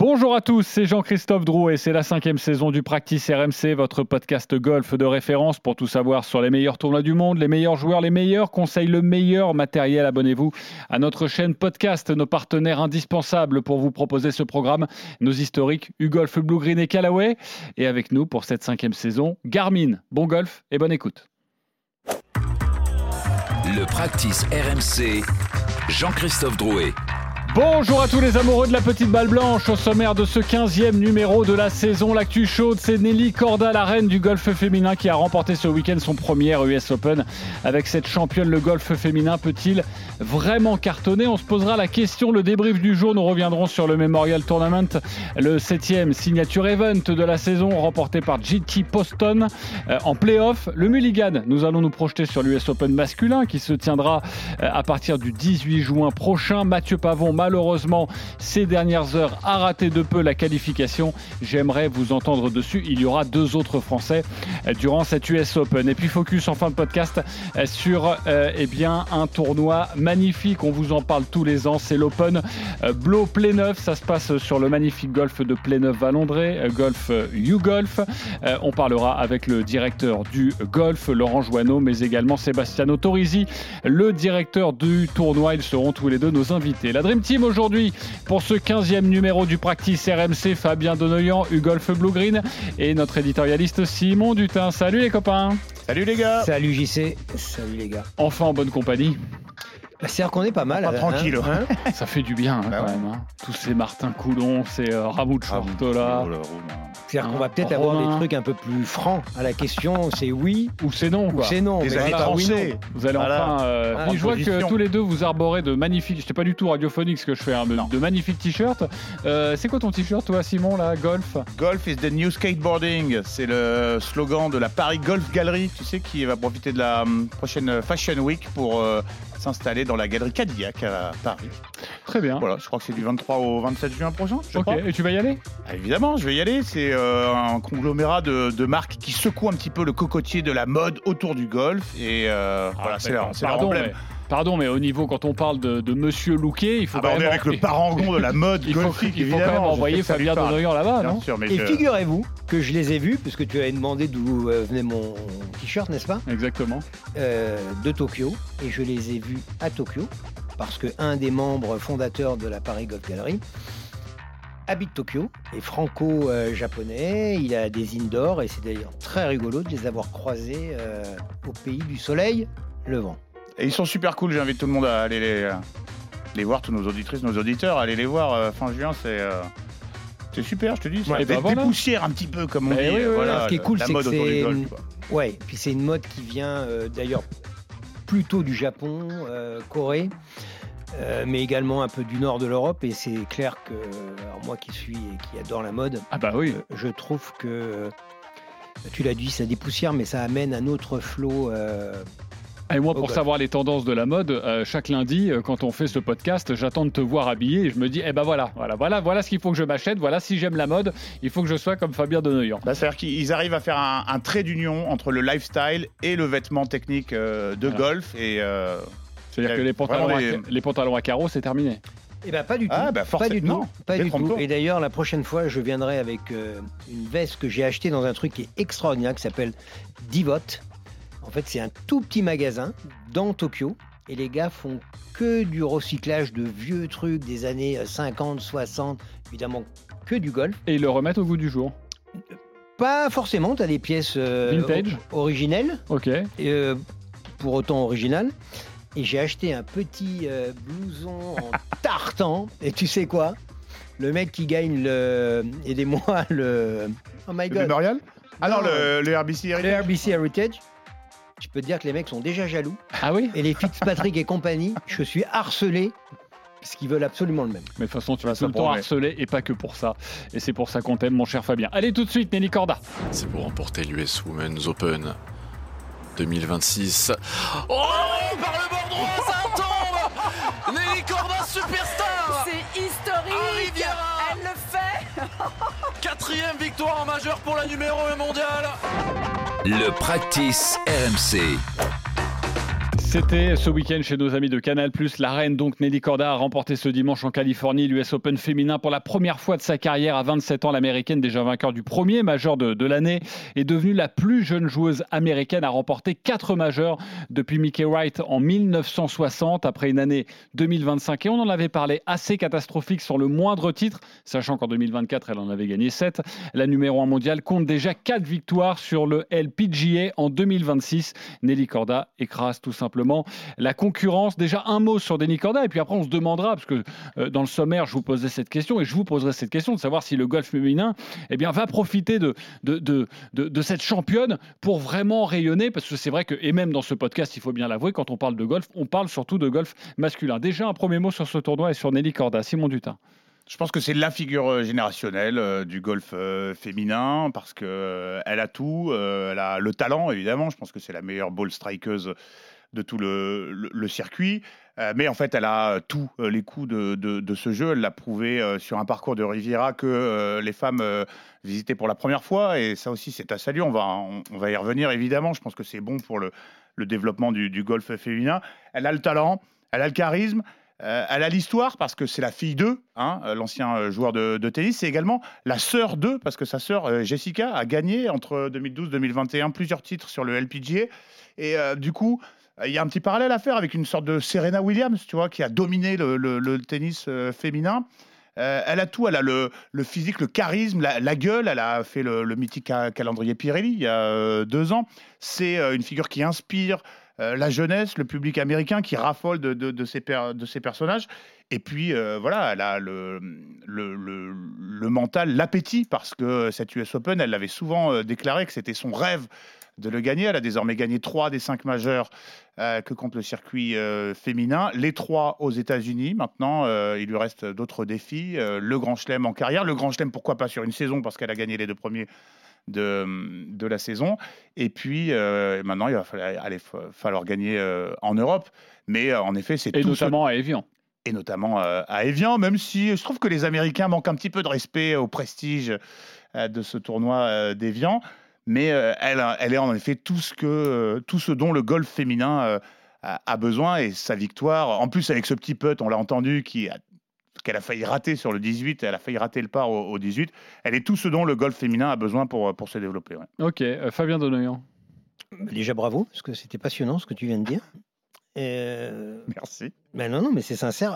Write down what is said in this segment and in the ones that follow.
Bonjour à tous, c'est Jean-Christophe Drouet, c'est la 5e saison du Practice RMC, votre podcast golf de référence pour tout savoir sur les meilleurs tournois du monde, les meilleurs joueurs, les meilleurs conseils, le meilleur matériel. Abonnez-vous à notre chaîne podcast, nos partenaires indispensables pour vous proposer ce programme, nos historiques U-Golf, Blue Green et Callaway. Et avec nous pour cette 5e saison, Garmin. Bon golf et bonne écoute. Le Practice RMC, Jean-Christophe Drouet. Bonjour à tous les amoureux de la petite balle blanche. Au sommaire de ce 15e numéro de la saison, l'actu chaude, c'est Nelly Korda, la reine du golf féminin, qui a remporté ce week-end son premier US Open. Avec cette championne, le golf féminin peut-il vraiment cartonner ? On se posera la question, le débrief du jour. Nous reviendrons sur le Memorial Tournament, le 7e signature event de la saison, remporté par JT Poston en play-off. Le Mulligan, nous allons nous projeter sur l'US Open masculin qui se tiendra à partir du 18 juin prochain. Mathieu Pavon, malheureusement, ces dernières heures, a raté de peu la qualification. J'aimerais vous entendre dessus. Il y aura 2 autres Français durant cette US Open. Et puis focus en fin de podcast sur un tournoi magnifique. On vous en parle tous les ans. C'est l'Open Blo Pléneuf. Ça se passe sur le magnifique golf de Pléneuf-Valandré, golf U-Golf. On parlera avec le directeur du golf, Laurent Joanneau, mais également Sebastiano Torrisi, le directeur du tournoi. Ils seront tous les deux nos invités. La Dream Team aujourd'hui pour ce 15e numéro du Practice RMC, Fabien Donoyan, U-Golf Blue Green et notre éditorialiste Simon Dutin. Salut les copains. Salut les gars. Salut JC. Salut les gars. Enfin en bonne compagnie. C'est-à-dire qu'on est pas mal. Pas tranquille. Ça fait du bien quand même. Hein. Tous ces Martin Coulon, ces Ramoud Chortola. C'est-à-dire qu'on va peut-être avoir des trucs un peu plus francs à la question. C'est oui ou c'est non. Quoi. Ou c'est non. Vous allez trancher. Vous allez enfin. Je vois que tous les deux vous arborez de magnifiques. Je sais pas du tout radiophonique ce que je fais, hein, de magnifiques t-shirts. C'est quoi ton t-shirt, toi, Simon, là, golf? Golf is the new skateboarding. C'est le slogan de la Paris Golf Gallery. Tu sais, qui va profiter de la prochaine Fashion Week pour s'installer dans la galerie Cadillac à Paris. Très bien. Voilà, je crois que c'est du 23 au 27 juin prochain. Ok, et tu vas y aller? Évidemment, je vais y aller. C'est un conglomérat de marques qui secoue un petit peu le cocotier de la mode autour du golf. Et voilà, c'est leur emblème. Pardon, mais au niveau, quand on parle de Monsieur Louquet, il faut quand même... On est avec le parangon de la mode golfique, il faut quand même envoyer Fabien Donoyan là-bas, non? Sûr, et figurez-vous que je les ai vus, puisque tu avais demandé d'où venait mon t-shirt, n'est-ce pas? Exactement. De Tokyo, et je les ai vus à Tokyo, parce qu'un des membres fondateurs de la Paris Golf Gallery habite Tokyo, est franco-japonais, il a des indoors, et c'est d'ailleurs très rigolo de les avoir croisés au pays du soleil levant. Et ils sont super cool, j'invite tout le monde à aller les voir, tous nos auditrices, nos auditeurs, à aller les voir fin juin, c'est super, je te dis, ça dépoussière un petit peu, comme on dit. Oui, voilà, ce qui est cool, c'est que c'est puis c'est une mode qui vient d'ailleurs plutôt du Japon, Corée, mais également un peu du nord de l'Europe, et c'est clair que alors moi qui suis et qui adore la mode, je trouve que, tu l'as dit, ça dépoussière, mais ça amène un autre flot. Et moi, pour savoir les tendances de la mode, chaque lundi, quand on fait ce podcast, j'attends de te voir habillé et je me dis, voilà ce qu'il faut que je m'achète. Voilà, si j'aime la mode, il faut que je sois comme Fabien Donoyan. C'est-à-dire qu'ils arrivent à faire un trait d'union entre le lifestyle et le vêtement technique de golf. Et, c'est-à-dire que les pantalons à carreaux, c'est terminé. Pas du tout. Pas du tout. Et d'ailleurs, la prochaine fois, je viendrai avec une veste que j'ai achetée dans un truc qui est extraordinaire, qui s'appelle Divot. En fait, c'est un tout petit magasin dans Tokyo et les gars font que du recyclage de vieux trucs des années 50, 60, évidemment que du golf. Et ils le remettent au goût du jour? Pas forcément, tu as des pièces vintage originelles, pour autant originales. Et j'ai acheté un petit blouson en tartan et tu sais quoi? Le mec qui gagne aidez-moi, oh my God. Le Memorial? Alors le RBC Heritage? Le RBC Heritage. Je peux te dire que les mecs sont déjà jaloux. Ah oui? Et les Fitzpatrick et compagnie, je suis harcelé parce qu'ils veulent absolument le même. Mais de toute façon, tu vas tout le temps harceler et pas que pour ça. Et c'est pour ça qu'on t'aime, mon cher Fabien. Allez, tout de suite, Nelly Korda. C'est pour remporter l'US Women's Open 2026. Oh, par le bord droit, ça tombe. Nelly Korda, superstar. C'est historique. Elle le fait. 4e victoire en majeur pour la numéro 1 mondiale. Le Practice RMC. C'était ce week-end chez nos amis de Canal+. La reine, donc Nelly Korda, a remporté ce dimanche en Californie l'US Open féminin pour la première fois de sa carrière. À 27 ans, l'américaine, déjà vainqueur du premier majeur de l'année, est devenue la plus jeune joueuse américaine à remporter 4 majeurs depuis Mickey Wright en 1960, après une année 2025. Et on en avait parlé, assez catastrophique sur le moindre titre, sachant qu'en 2024, elle en avait gagné 7. La numéro 1 mondiale compte déjà 4 victoires sur le LPGA en 2026. Nelly Korda écrase tout simplement la concurrence. Déjà un mot sur Nelly Korda et puis après on se demandera, parce que dans le sommaire je vous posais cette question et je vous poserai cette question de savoir si le golf féminin va profiter de cette championne pour vraiment rayonner, parce que c'est vrai que, et même dans ce podcast il faut bien l'avouer, quand on parle de golf on parle surtout de golf masculin. Déjà un premier mot sur ce tournoi et sur Nelly Korda. Simon Dutin. Je pense que c'est la figure générationnelle du golf féminin, parce qu'elle a tout, elle a le talent évidemment, je pense que c'est la meilleure ball strikeuse de tout le circuit, mais en fait elle a tous les coups de ce jeu. Elle l'a prouvé sur un parcours de Riviera que les femmes visitaient pour la première fois, et ça aussi c'est à saluer. On va y revenir évidemment. Je pense que c'est bon pour le développement du golf féminin. Elle a le talent, elle a le charisme, elle a l'histoire, parce que c'est la fille d'eux, l'ancien joueur de tennis. C'est également la sœur d'eux, parce que sa sœur Jessica a gagné entre 2012 et 2021 plusieurs titres sur le LPGA, et du coup il y a un petit parallèle à faire avec une sorte de Serena Williams, tu vois, qui a dominé le tennis féminin. Elle a tout, elle a le physique, le charisme, la gueule. Elle a fait le mythique calendrier Pirelli il y a 2 ans. C'est une figure qui inspire la jeunesse, le public américain, qui raffole de ces personnages. Et puis voilà, elle a le mental, l'appétit, parce que cette US Open, elle l'avait souvent déclaré que c'était son rêve de le gagner. Elle a désormais gagné 3 des 5 majeurs que compte le circuit féminin. Les 3 aux États-Unis. Maintenant, il lui reste d'autres défis. Le Grand Chelem en carrière. Le Grand Chelem, pourquoi pas sur une saison, parce qu'elle a gagné les 2 premiers de la saison. Et puis, maintenant, il va falloir gagner en Europe. Mais en effet, c'est et notamment à Évian. Et notamment à Évian, même si je trouve que les Américains manquent un petit peu de respect au prestige de ce tournoi d'Évian. Mais elle est en effet tout ce dont le golf féminin a besoin, et sa victoire, en plus avec ce petit putt, on l'a entendu, qu'elle a failli rater sur le 18, elle a failli rater le par au 18, elle est tout ce dont le golf féminin a besoin pour se développer. Ouais. Ok, Fabien Donoyan. Déjà bravo, parce que c'était passionnant ce que tu viens de dire. Merci. Ben non, mais c'est sincère.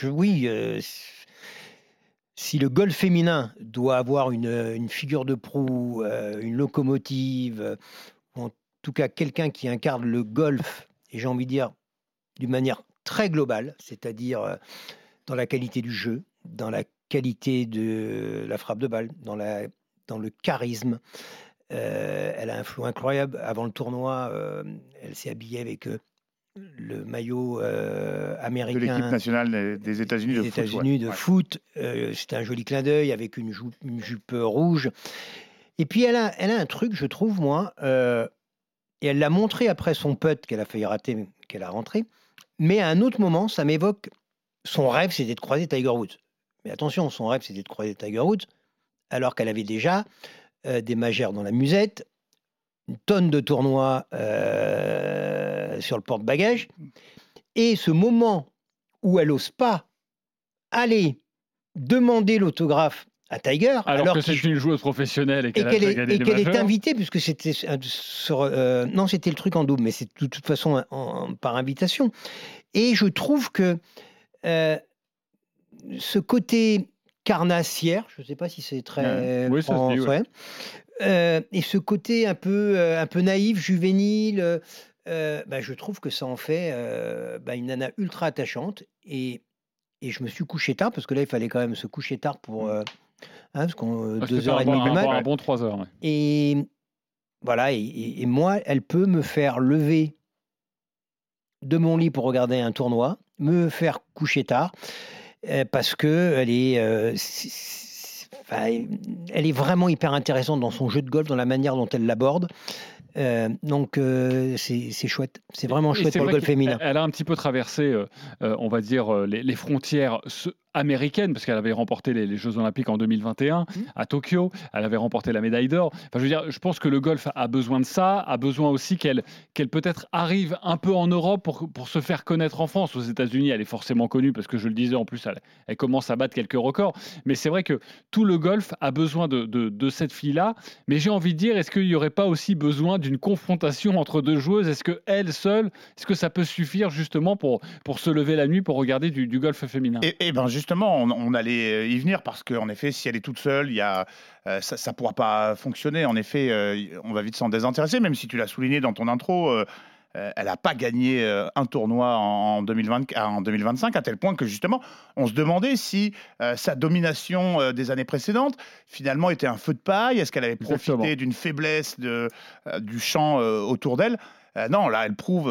Si le golf féminin doit avoir une figure de proue, une locomotive, ou en tout cas quelqu'un qui incarne le golf, et j'ai envie de dire d'une manière très globale, c'est-à-dire dans la qualité du jeu, dans la qualité de la frappe de balle, dans le charisme. Elle a un flow incroyable. Avant le tournoi, elle s'est habillée avec le maillot américain de l'équipe nationale des États-Unis de foot. C'était un joli clin d'œil avec une jupe rouge. Et puis elle a un truc, je trouve, moi, et elle l'a montré après son putt qu'elle a failli rater, qu'elle a rentré. Mais à un autre moment, ça m'évoque, son rêve, c'était de croiser Tiger Woods. Mais attention, son rêve, c'était de croiser Tiger Woods, alors qu'elle avait déjà des majeurs dans la musette, une tonne de tournois sur le porte-bagages. Et ce moment où elle n'ose pas aller demamer l'autographe à Tiger, alors que c'est une joueuse professionnelle et qu'elle est invitée, puisque c'était non, c'était le truc en double, mais c'est de toute façon par invitation. Et je trouve que ce côté carnassière, je ne sais pas si c'est très français, et ce côté un peu naïf, juvénile, je trouve que ça en fait une nana ultra attachante. Et je me suis couché tard, parce que là, il fallait quand même se coucher tard pour... parce qu'on 2h30 du mat. Un bon 3h. Ouais. Et voilà, et moi, elle peut me faire lever de mon lit pour regarder un tournoi, me faire coucher tard, parce qu'elle est... elle est vraiment hyper intéressante dans son jeu de golf, dans la manière dont elle l'aborde. Donc c'est chouette, c'est vraiment chouette pour le golf féminin. Elle a un petit peu traversé, on va dire, les frontières américaine, parce qu'elle avait remporté les Jeux Olympiques en 2021 à Tokyo, elle avait remporté la médaille d'or. Enfin, je veux dire, je pense que le golf a besoin de ça, a besoin aussi qu'elle peut-être arrive un peu en Europe pour se faire connaître en France. Aux États-Unis, elle est forcément connue, parce que je le disais, en plus, elle commence à battre quelques records. Mais c'est vrai que tout le golf a besoin de cette fille-là. Mais j'ai envie de dire, est-ce qu'il n'y aurait pas aussi besoin d'une confrontation entre deux joueuses? Est-ce qu'elle seule, est-ce que ça peut suffire justement pour se lever la nuit pour regarder du golf féminin? Et ben justement, on allait y venir, parce qu'en effet, si elle est toute seule, ça ne pourra pas fonctionner. En effet, on va vite s'en désintéresser, même si tu l'as souligné dans ton intro. Elle n'a pas gagné un tournoi en 2025, à tel point que justement, on se demandait si sa domination des années précédentes, finalement, était un feu de paille. Est-ce qu'elle avait profité d'une faiblesse du champ autour d'elle? Non, là, elle prouve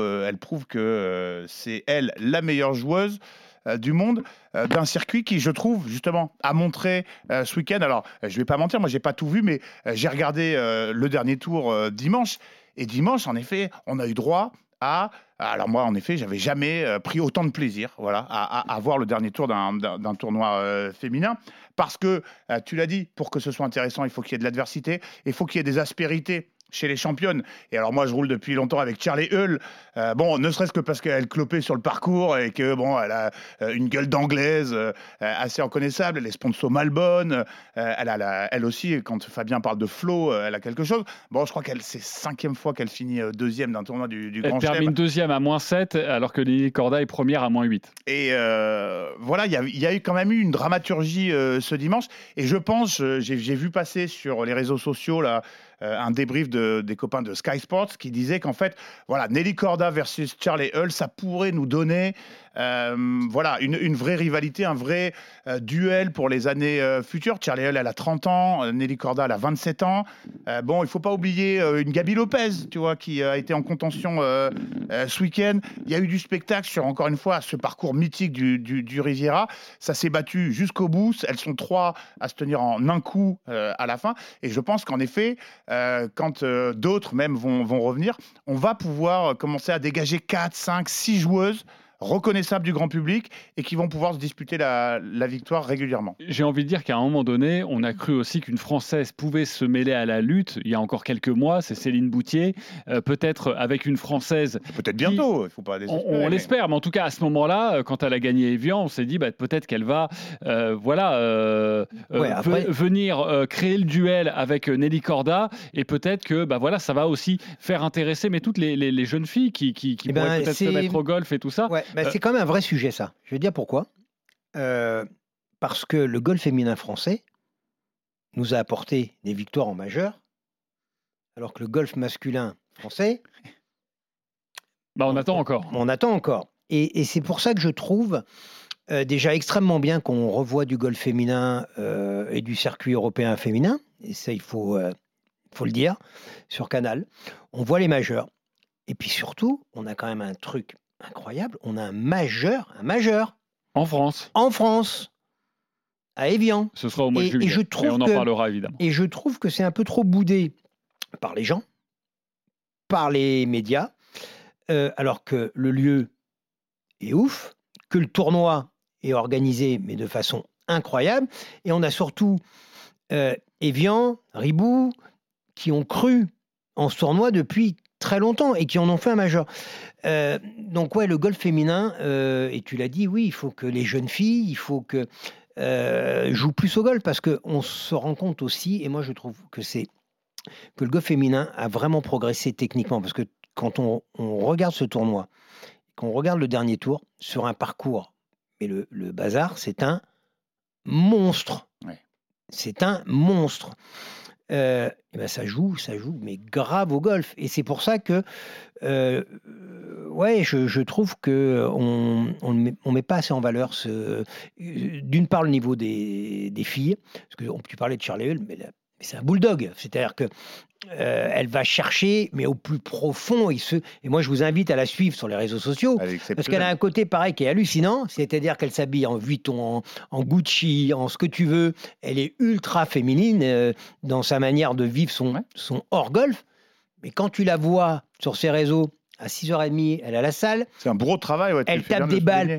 que c'est elle la meilleure joueuse du monde, d'un circuit qui, je trouve, justement, a montré ce week-end. Alors, je ne vais pas mentir, moi, je n'ai pas tout vu, mais j'ai regardé le dernier tour dimanche. Et dimanche, en effet, on a eu droit à... Alors moi, en effet, j'avais jamais pris autant de plaisir, voilà, à voir le dernier tour d'un tournoi féminin. Parce que, tu l'as dit, pour que ce soit intéressant, il faut qu'il y ait de l'adversité, il faut qu'il y ait des aspérités chez les championnes. Et alors moi, je roule depuis longtemps avec Charlie Hull. Bon, ne serait-ce que parce qu'elle clopait sur le parcours et que bon, elle a une gueule d'anglaise assez reconnaissable. Elle est sponsor Malbon. Elle aussi, quand Fabien parle de flow, elle a quelque chose. Bon, je crois qu'elle c'est 5e fois qu'elle finit deuxième d'un tournoi du Grand Chelem. Elle termine deuxième à -7, alors que Nelly Korda est première à -8. Et voilà, il y a eu quand même eu une dramaturgie ce dimanche. Et je pense, j'ai vu passer sur les réseaux sociaux là, un débrief des copains de Sky Sports qui disait qu'en fait, voilà, Nelly Korda versus Charlie Hull, ça pourrait nous donner voilà, une vraie rivalité, un vrai duel pour les années futures. Charlie Hull, elle a 30 ans, Nelly Korda, elle a 27 ans. Bon, il ne faut pas oublier une Gaby Lopez, tu vois, qui a été en contention ce week-end. Il y a eu du spectacle sur, encore une fois, ce parcours mythique du Riviera. Ça s'est battu jusqu'au bout. Elles sont 3 à se tenir en un coup à la fin. Et je pense qu'en effet, quand d'autres même vont revenir, on va pouvoir commencer à dégager 4, 5, 6 joueuses reconnaissables du grand public et qui vont pouvoir se disputer la victoire régulièrement. J'ai envie de dire qu'à un moment donné, on a cru aussi qu'une Française pouvait se mêler à la lutte. Il y a encore quelques mois, c'est Céline Boutier. Peut-être avec une Française... Peut-être bientôt, il ne faut pas désespérer. On l'espère, mais en tout cas, à ce moment-là, quand elle a gagné Evian, on s'est dit peut-être qu'elle va venir créer le duel avec Nelly Korda et peut-être que ça va aussi faire intéresser toutes les jeunes filles qui pourraient peut-être se mettre au golf et tout ça. Ouais. C'est quand même un vrai sujet, ça. Je vais dire pourquoi. Parce que le golf féminin français nous a apporté des victoires en majeur, alors que le golf masculin français... on attend encore. On attend encore. Et c'est pour ça que je trouve déjà extrêmement bien qu'on revoie du golf féminin et du circuit européen féminin. Et ça, il faut le dire, sur Canal. On voit les majeurs. Et puis surtout, on a quand même un truc incroyable, on a un majeur. En France, à Evian. Ce sera au mois de juillet. Et on en parlera évidemment. Et je trouve que c'est un peu trop boudé par les gens, par les médias, alors que le lieu est ouf, que le tournoi est organisé, mais de façon incroyable. Et on a surtout Evian, Ribou, qui ont cru en ce tournoi depuis très longtemps et qui en ont fait un majeur. Donc le golf féminin, et tu l'as dit, oui, il faut que les jeunes filles, il faut que jouent plus au golf, parce qu'on se rend compte aussi, et moi je trouve que le golf féminin a vraiment progressé techniquement, parce que quand on regarde ce tournoi, qu'on regarde le dernier tour, sur un parcours, mais le bazar, c'est un monstre. Ouais. C'est un monstre. Ça joue, mais grave au golf. Et c'est pour ça que, je trouve qu'on ne met pas assez en valeur d'une part le niveau des filles, parce que tu parlais de Charlie Hull, mais c'est un bulldog. C'est-à-dire que elle va chercher, mais au plus profond. Et moi, je vous invite à la suivre sur les réseaux sociaux, parce qu'elle a un côté pareil qui est hallucinant. C'est-à-dire qu'elle s'habille en Vuitton, en Gucci, en ce que tu veux. Elle est ultra féminine dans sa manière de vivre son hors-golf. Mais quand tu la vois sur ses réseaux, à 6h30, elle est à la salle. C'est un gros travail. Elle tape des balles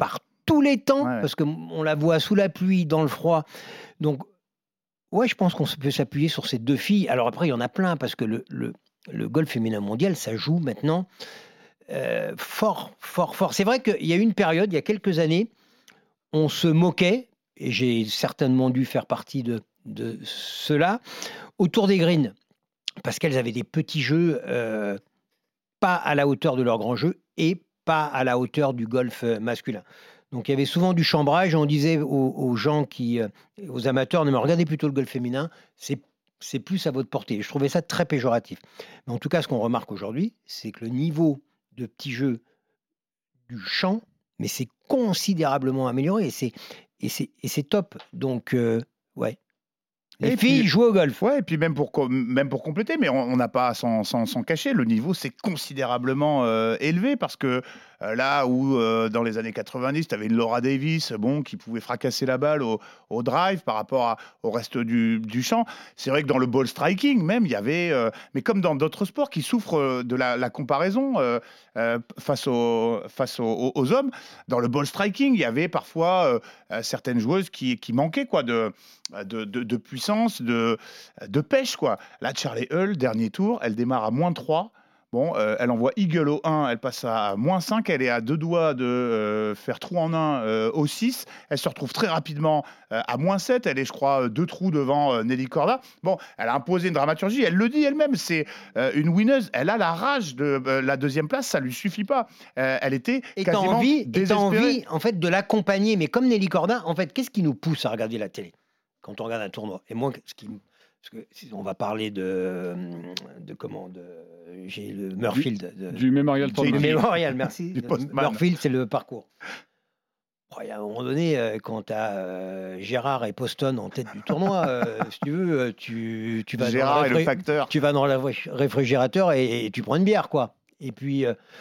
tous les temps, parce qu'on la voit sous la pluie, dans le froid. Donc, ouais, je pense qu'on peut s'appuyer sur ces 2 filles. Alors après, il y en a plein, parce que le golf féminin mondial, ça joue maintenant fort. C'est vrai qu'il y a eu une période, il y a quelques années, on se moquait, et j'ai certainement dû faire partie de cela, autour des greens, parce qu'elles avaient des petits jeux pas à la hauteur de leur grand jeu et pas à la hauteur du golf masculin. Donc il y avait souvent du chambrage, et on disait aux gens aux amateurs, mais regardez plutôt le golf féminin, c'est plus à votre portée. Je trouvais ça très péjoratif. Mais en tout cas, ce qu'on remarque aujourd'hui, c'est que le niveau de petits jeux du champ, mais c'est considérablement amélioré, et c'est top. Donc, ouais. Les filles jouent au golf. Ouais, et puis même pour compléter, mais on n'a pas à s'en cacher, le niveau s'est considérablement élevé, parce que là où dans les années 90, tu avais une Laura Davis qui pouvait fracasser la balle au drive par rapport au reste du champ. C'est vrai que dans le ball striking, même, il y avait, mais comme dans d'autres sports qui souffrent de la comparaison face aux hommes, dans le ball striking, il y avait parfois certaines joueuses qui manquaient de puissance, de pêche, quoi. Là, Charlie Hull, dernier tour, elle démarre à -3. Bon, elle envoie Eagle au 1, elle passe à -5, elle est à 2 doigts de faire trou en 1 au 6. Elle se retrouve très rapidement à -7, elle est, je crois, 2 trous devant Nelly Korda. Bon, elle a imposé une dramaturgie, elle le dit elle-même, c'est une winneuse, elle a la rage de la 2e place, ça lui suffit pas. Elle était quasiment désespérée. T'as envie, en fait, de l'accompagner, mais comme Nelly Korda, en fait, qu'est-ce qui nous pousse à regarder la télé quand on regarde un tournoi? Et moi, parce que si on va parler j'ai le Murfield. Du Memorial Tournament. Du Memorial, merci. Murfield, c'est le parcours. Il y a un moment donné, quand tu as Gérard et Poston en tête du tournoi, si tu veux, tu vas Gérard est le facteur. Tu vas dans le réfrigérateur et tu prends une bière, quoi. Et puis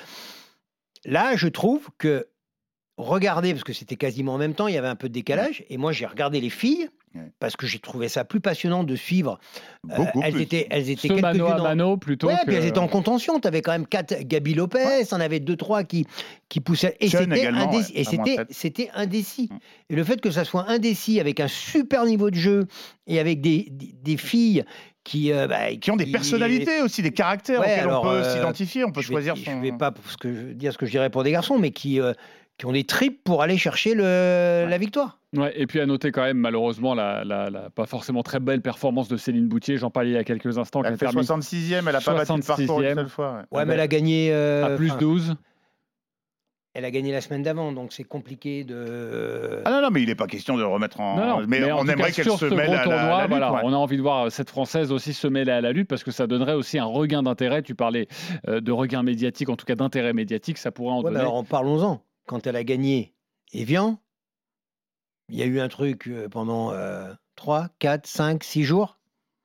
là, je trouve que regarder, parce que c'était quasiment en même temps, il y avait un peu de décalage, et moi j'ai regardé les filles, parce que j'ai trouvé ça plus passionnant de suivre. Elles étaient ce mano à mano plutôt. Ouais, puis elles étaient en contention. Tu avais quand même 4 Gaby Lopez, on avait 2-3 qui poussaient. Et c'était indécis. Et le fait que ça soit indécis, avec un super niveau de jeu et avec des filles qui ont des personnalités aussi, des caractères auxquels on peut s'identifier, on peut choisir son... Je ne vais pas dire ce que je dirais pour des garçons, mais qui ont des tripes pour aller chercher la victoire. Ouais, et puis à noter quand même, malheureusement, la pas forcément très belle performance de Céline Boutier. J'en parlais il y a quelques instants. Elle fait 66e, elle n'a pas battu le parcours une seule fois. Ouais, mais elle a gagné... à plus 12. Elle a gagné la semaine d'avant, donc c'est compliqué de... Ah non, mais il n'est pas question de remettre en... Non, mais on aimerait qu'elle se mêle à la lutte. On a envie de voir cette Française aussi se mêler à la lutte, parce que ça donnerait aussi un regain d'intérêt. Tu parlais de regain médiatique, en tout cas d'intérêt médiatique, ça pourrait en donner. Alors parlons-en. Quand elle a gagné Evian, il y a eu un truc pendant 3, 4, 5, 6 jours.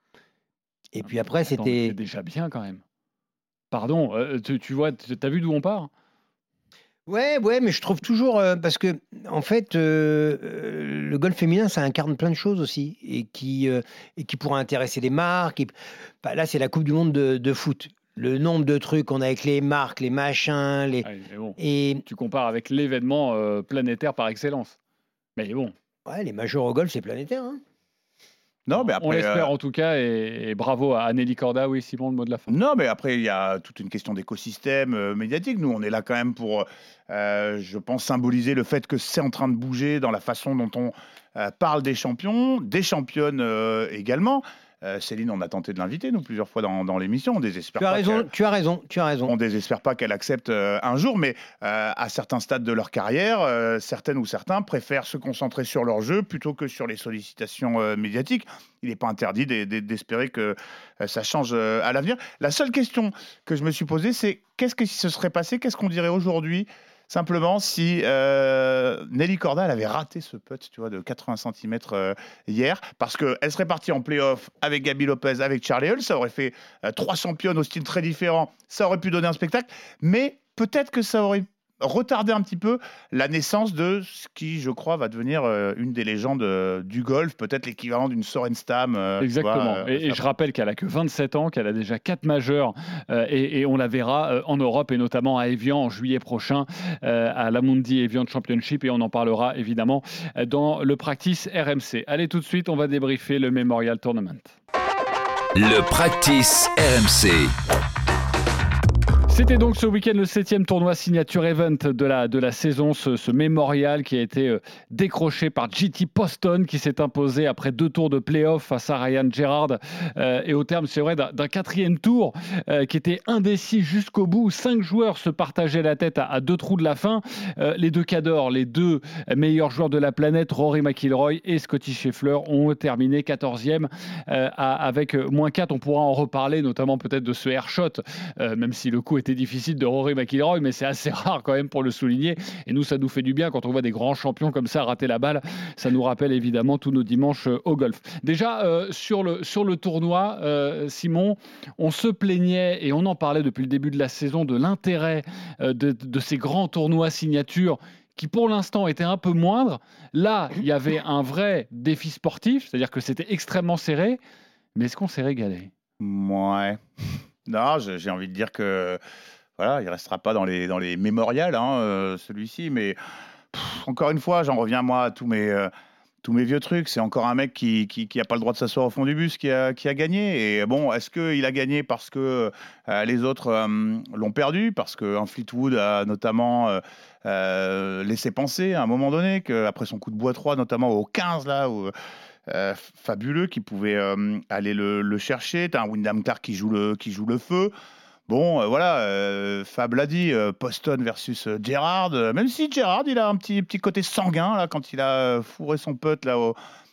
Et puis après, c'était... C'est déjà bien quand même. Pardon, tu vois, tu as vu d'où on part ? Ouais, mais je trouve toujours... parce que, en fait, le golf féminin, ça incarne plein de choses aussi. Et qui pourrait intéresser les marques. Là, c'est la Coupe du Monde de foot. Le nombre de trucs qu'on a avec les marques, les machins... et tu compares avec l'événement planétaire par excellence. Mais bon. Ouais, les majors au golf, c'est planétaire. Hein. Non, mais après, on l'espère en tout cas, et bravo à Nelly Korda. Oui, Simon, le mot de la fin. Non, mais après, il y a toute une question d'écosystème médiatique. Nous, on est là quand même pour, je pense, symboliser le fait que c'est en train de bouger dans la façon dont on parle des champions, des championnes également. Céline, on a tenté de l'inviter, nous, plusieurs fois dans l'émission. On désespère tu as raison. On désespère pas qu'elle accepte un jour, mais à certains stades de leur carrière, certaines ou certains préfèrent se concentrer sur leur jeu plutôt que sur les sollicitations médiatiques. Il n'est pas interdit d'espérer que ça change à l'avenir. La seule question que je me suis posée, c'est qu'est-ce qui se serait passé, qu'est-ce qu'on dirait aujourd'hui, simplement si Nelly Korda elle avait raté ce putt, tu vois, de 80 cm hier, parce qu'elle serait partie en play-off avec Gaby Lopez, avec Charlie Hull, ça aurait fait 3 championnes au style très différent, ça aurait pu donner un spectacle, mais peut-être que ça aurait retarder un petit peu la naissance de ce qui, je crois, va devenir une des légendes du golf, peut-être l'équivalent d'une Sorenstam. Exactement. Et je rappelle qu'elle a que 27 ans, qu'elle a déjà 4 majeurs et on la verra en Europe et notamment à Evian en juillet prochain à l'Amundi Evian Championship et on en parlera évidemment dans le Practice RMC. Allez, tout de suite, on va débriefer le Memorial Tournament. Le Practice RMC. C'était donc ce week-end le 7e tournoi signature event de la saison, ce mémorial qui a été décroché par JT Poston qui s'est imposé après 2 tours de play-off face à Ryan Gerard et au terme, c'est vrai, d'un 4e tour qui était indécis jusqu'au bout. 5 joueurs se partageaient la tête à 2 trous de la fin. Les 2 cadors, les 2 meilleurs joueurs de la planète, Rory McIlroy et Scottie Scheffler, ont terminé 14e avec -4. On pourra en reparler, notamment peut-être de ce airshot, même si le coup était difficile de Rory McIlroy, mais c'est assez rare quand même pour le souligner. Et nous, ça nous fait du bien quand on voit des grands champions comme ça rater la balle. Ça nous rappelle évidemment tous nos dimanches au golf. Déjà, sur le tournoi, Simon, on se plaignait et on en parlait depuis le début de la saison de l'intérêt de ces grands tournois signatures qui pour l'instant étaient un peu moindres. Là, il y avait un vrai défi sportif, c'est-à-dire que c'était extrêmement serré. Mais est-ce qu'on s'est régalé ? Ouais. Non, j'ai envie de dire que voilà, il restera pas dans les mémorials, celui-ci. Mais encore une fois, j'en reviens moi à tous mes vieux trucs. C'est encore un mec qui a pas le droit de s'asseoir au fond du bus qui a gagné. Et bon, est-ce qu'il a gagné parce que les autres l'ont perdu, parce qu'un Fleetwood a notamment laissé penser à un moment donné qu'après son coup de bois 3, notamment au 15 là où fabuleux, qui pouvait aller le chercher. T'as un Wyndham Clark qui joue le feu. Bon, voilà, Fab l'a dit, Poston versus Gerard. Même si Gerard, il a un petit côté sanguin là quand il a fourré son putt là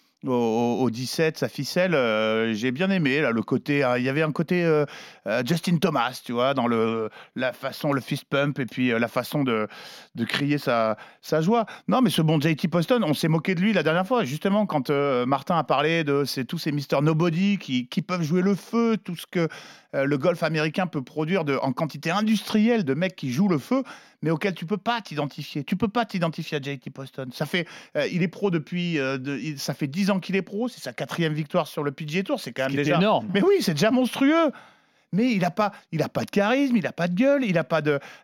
au 17, sa ficelle, j'ai bien aimé là le côté. Il y avait un côté Justin Thomas, tu vois, dans la façon, le fist pump et puis la façon de crier sa joie. Non, mais ce bon JT Poston, on s'est moqué de lui la dernière fois, justement quand Martin a parlé de tous ces Mr Nobody qui peuvent jouer le feu, tout ce que le golf américain peut produire en quantité industrielle de mecs qui jouent le feu, mais auquel tu peux pas t'identifier. Tu peux pas t'identifier à JT Poston. Ça fait, il est pro depuis, ça fait 10 ans qu'il est pro. C'est sa 4e victoire sur le PGA Tour. C'est quand même déjà énorme. Mais oui, c'est déjà monstrueux. Mais il a pas de charisme, il a pas de gueule, il a pas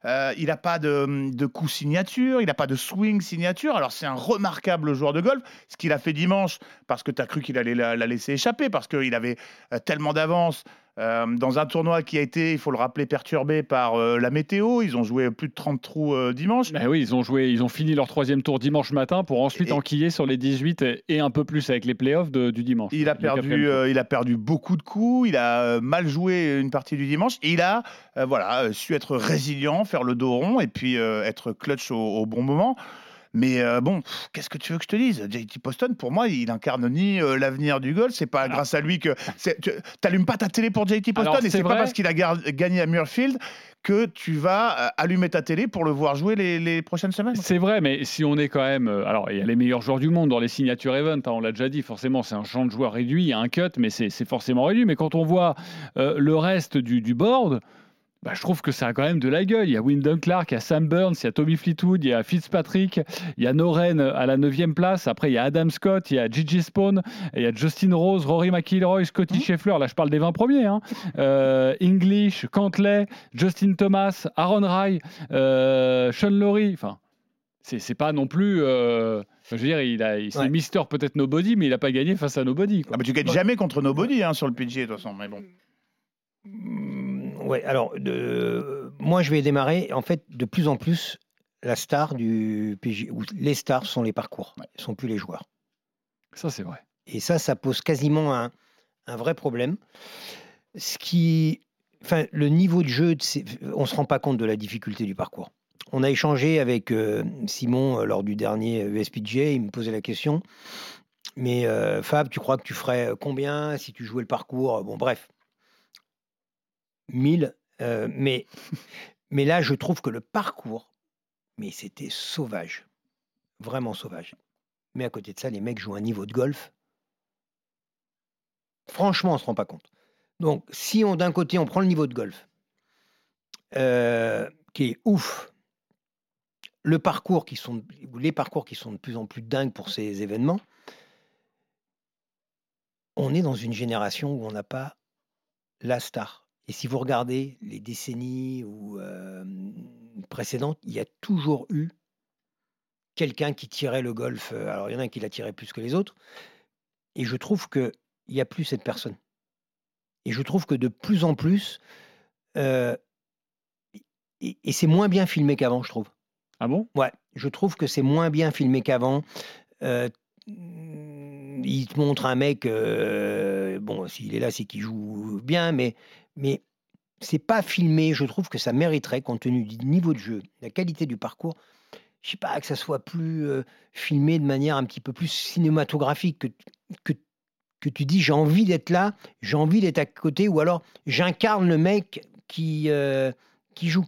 de coup signature, il a pas de swing signature. Alors c'est un remarquable joueur de golf. Ce qu'il a fait dimanche, parce que tu as cru qu'il allait la laisser échapper, parce qu'il avait tellement d'avance. Dans un tournoi qui a été, il faut le rappeler, perturbé par la météo. Ils ont joué plus de 30 trous dimanche. Ben oui, ils ont fini leur 3e tour dimanche matin pour ensuite enquiller sur les 18 et un peu plus avec les playoffs du dimanche. Il a perdu beaucoup de coups, il a mal joué une partie du dimanche et il a su être résilient, faire le dos rond et puis être clutch au bon moment. Mais qu'est-ce que tu veux que je te dise ? JT Poston, pour moi, il incarne ni l'avenir du golf. C'est pas grâce à lui que t'allumes pas ta télé pour JT Poston. Et c'est pas parce qu'il a gagné à Muirfield que tu vas allumer ta télé pour le voir jouer les prochaines semaines. C'est vrai, mais si on est quand même... alors, il y a les meilleurs joueurs du monde dans les signature events, on l'a déjà dit, forcément, c'est un champ de joueurs réduit, il y a un cut, mais c'est forcément réduit. Mais quand on voit le reste du board... je trouve que ça a quand même de la gueule. Il y a Wyndham Clark, il y a Sam Burns, il y a Tommy Fleetwood, il y a Fitzpatrick, il y a Noren à la 9e place. Après, il y a Adam Scott, il y a Gigi Spawn, il y a Justin Rose, Rory McIlroy, Scottie Scheffler. Là, je parle des 20 premiers. English, Cantlay, Justin Thomas, Aaron Rai, Sean Lowry. Enfin, c'est pas non plus... je veux dire, c'est Mister peut-être Nobody, mais il n'a pas gagné face à Nobody. Mais tu gagnes jamais contre Nobody sur le PGA, de toute façon. Mais bon... Ouais, alors moi je vais démarrer. En fait, de plus en plus, la star du PGA, les stars sont les parcours, ne sont plus les joueurs. Ça, c'est vrai. Et ça pose quasiment un vrai problème. Le niveau de jeu, on ne se rend pas compte de la difficulté du parcours. On a échangé avec Simon lors du dernier USPGA, il me posait la question. Mais Fab, tu crois que tu ferais combien si tu jouais le parcours ? Bon, bref. 1000, mais là je trouve que le parcours, mais c'était sauvage, vraiment sauvage. Mais à côté de ça, les mecs jouent un niveau de golf, franchement on se rend pas compte. Donc si d'un côté on prend le niveau de golf qui est ouf, les parcours qui sont de plus en plus dingues pour ces événements, on est dans une génération où on n'a pas la star. Et si vous regardez les décennies précédentes, il y a toujours eu quelqu'un qui tirait le golf. Alors, il y en a un qui l'a tiré plus que les autres. Et je trouve qu'il n'y a plus cette personne. Et je trouve que de plus en plus, et c'est moins bien filmé qu'avant, je trouve. Ah bon ? Ouais, je trouve que c'est moins bien filmé qu'avant. Il te montre un mec, bon, s'il est là, c'est qu'il joue bien, mais c'est pas filmé. Je trouve que ça mériterait, compte tenu du niveau de jeu, la qualité du parcours, je sais pas, que ça soit plus filmé de manière un petit peu plus cinématographique, que tu dis j'ai envie d'être là, j'ai envie d'être à côté, ou alors j'incarne le mec qui joue.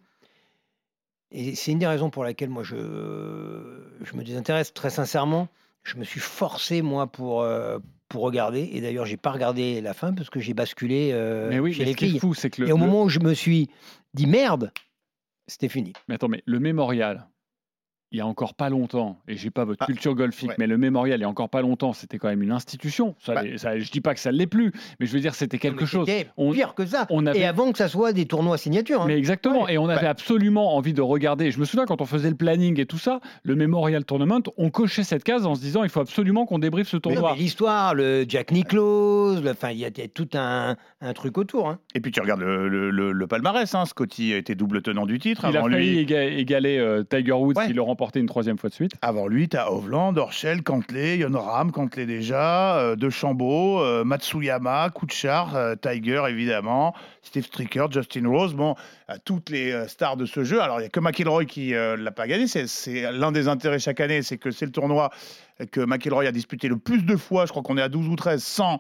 Et c'est une des raisons pour laquelle moi je me désintéresse très sincèrement. Je me suis forcé moi pour regarder, et d'ailleurs j'ai pas regardé la fin parce que j'ai basculé mais oui, chez les filles. Fou, c'est que et au moment où je me suis dit merde, c'était fini. Mais attends, mais le mémorial, il y a encore pas longtemps, et j'ai pas votre culture golfique, mais le mémorial, il y a encore pas longtemps, c'était quand même une institution. Je dis pas que ça l'est plus, mais je veux dire, c'était quelque chose. Pire que ça. Et avant que ça soit des tournois signature. Hein. Mais exactement. Et on avait absolument envie de regarder. Je me souviens quand on faisait le planning et tout ça, le Memorial Tournament, on cochait cette case en se disant, il faut absolument qu'on débriefe ce tournoi. Mais l'histoire, le Jack Nicklaus, il y a tout un truc autour. Hein. Et puis tu regardes le palmarès. Hein. Scotty a été double tenant du titre. Il a failli égaler Tiger Woods qui le remporté une 3e fois de suite. Avant lui, tu as Hovland, Horschel, Cantlay, Jon Rahm, Cantlay déjà, DeChambeau, Matsuyama, Kuchar, Tiger évidemment, Steve Stricker, Justin Rose, bon, toutes les stars de ce jeu. Alors il n'y a que McIlroy qui l'a pas gagné, c'est l'un des intérêts chaque année, c'est que c'est le tournoi que McIlroy a disputé le plus de fois, je crois qu'on est à 12 ou 13 sans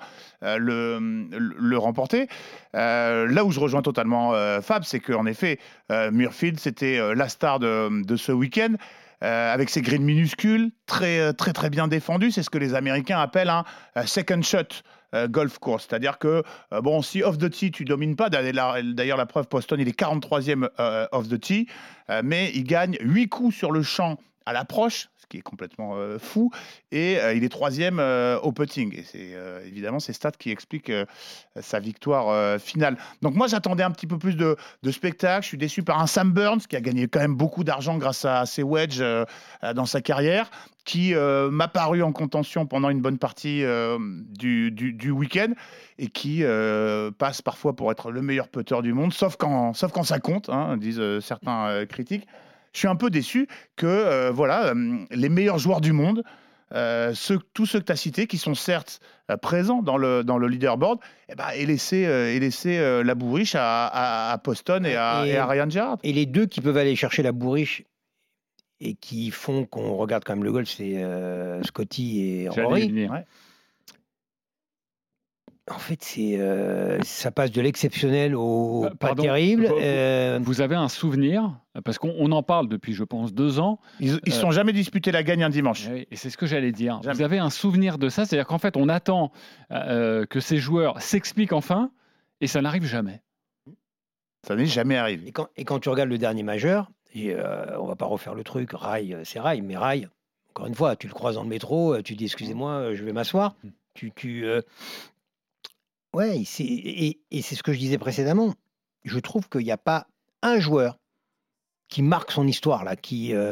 le remporter. Là où je rejoins totalement Fab, c'est qu'en effet, Muirfield, c'était la star de ce week-end. Avec ses greens minuscules, très bien défendus. C'est ce que les Américains appellent un second shot golf course. C'est-à-dire que, si off the tee, tu ne domines pas, d'ailleurs la preuve, Poston, il est 43e off the tee, mais il gagne 8 coups sur le champ à l'approche, ce qui est complètement fou, et il est 3e au putting. Et c'est évidemment ces stats qui expliquent sa victoire finale. Donc moi, j'attendais un petit peu plus de spectacle. Je suis déçu par un Sam Burns, qui a gagné quand même beaucoup d'argent grâce à ses wedges dans sa carrière, qui m'a paru en contention pendant une bonne partie du week-end, et qui passe parfois pour être le meilleur putter du monde, sauf quand ça compte, hein, disent certains critiques. Je suis un peu déçu que les meilleurs joueurs du monde, tous ceux que tu as cités, qui sont certes présents dans le leaderboard, aient laissé la bourriche à Poston et à Ryan Gerard. Et les deux qui peuvent aller chercher la bourriche et qui font qu'on regarde quand même le golf, c'est Scotty et Rory. En fait, ça passe de l'exceptionnel au pas terrible. Vous avez un souvenir, parce qu'on en parle depuis, je pense, 2 ans. Ils ne sont jamais disputés la gagne un dimanche. Et c'est ce que j'allais dire. Jamais. Vous avez un souvenir de ça, c'est-à-dire qu'en fait, on attend que ces joueurs s'expliquent enfin, et ça n'arrive jamais. Ça n'est jamais arrivé. Et quand tu regardes le dernier majeur, on ne va pas refaire le truc, Rai, c'est Rai, mais Rai, encore une fois, tu le croises dans le métro, tu dis excusez-moi, je vais m'asseoir. Ouais, et c'est ce que je disais précédemment. Je trouve qu'il n'y a pas un joueur qui marque son histoire, là,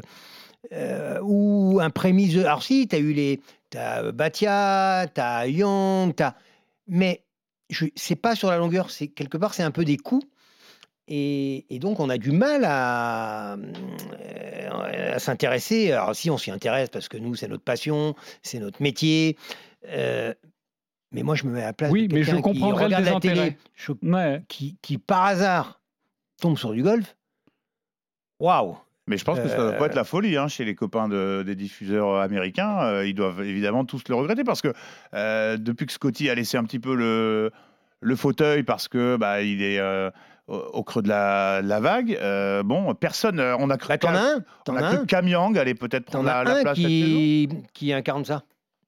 ou un prémisse. Alors si, t'as Bhatia, t'as Young, mais c'est pas sur la longueur. Quelque part, c'est un peu des coups. Et donc, on a du mal à s'intéresser. Alors si, on s'y intéresse parce que nous, c'est notre passion, c'est notre métier. Mais moi, je me mets à la place de quelqu'un qui regarde la télé, qui par hasard tombe sur du golf. Waouh! Mais je pense que ça ne doit pas être la folie chez les copains des diffuseurs américains. Ils doivent évidemment tous le regretter parce que depuis que Scotty a laissé un petit peu le fauteuil parce que il est au creux de la vague, personne. On a cru que Cam Young allait peut-être prendre la place qui incarne ça.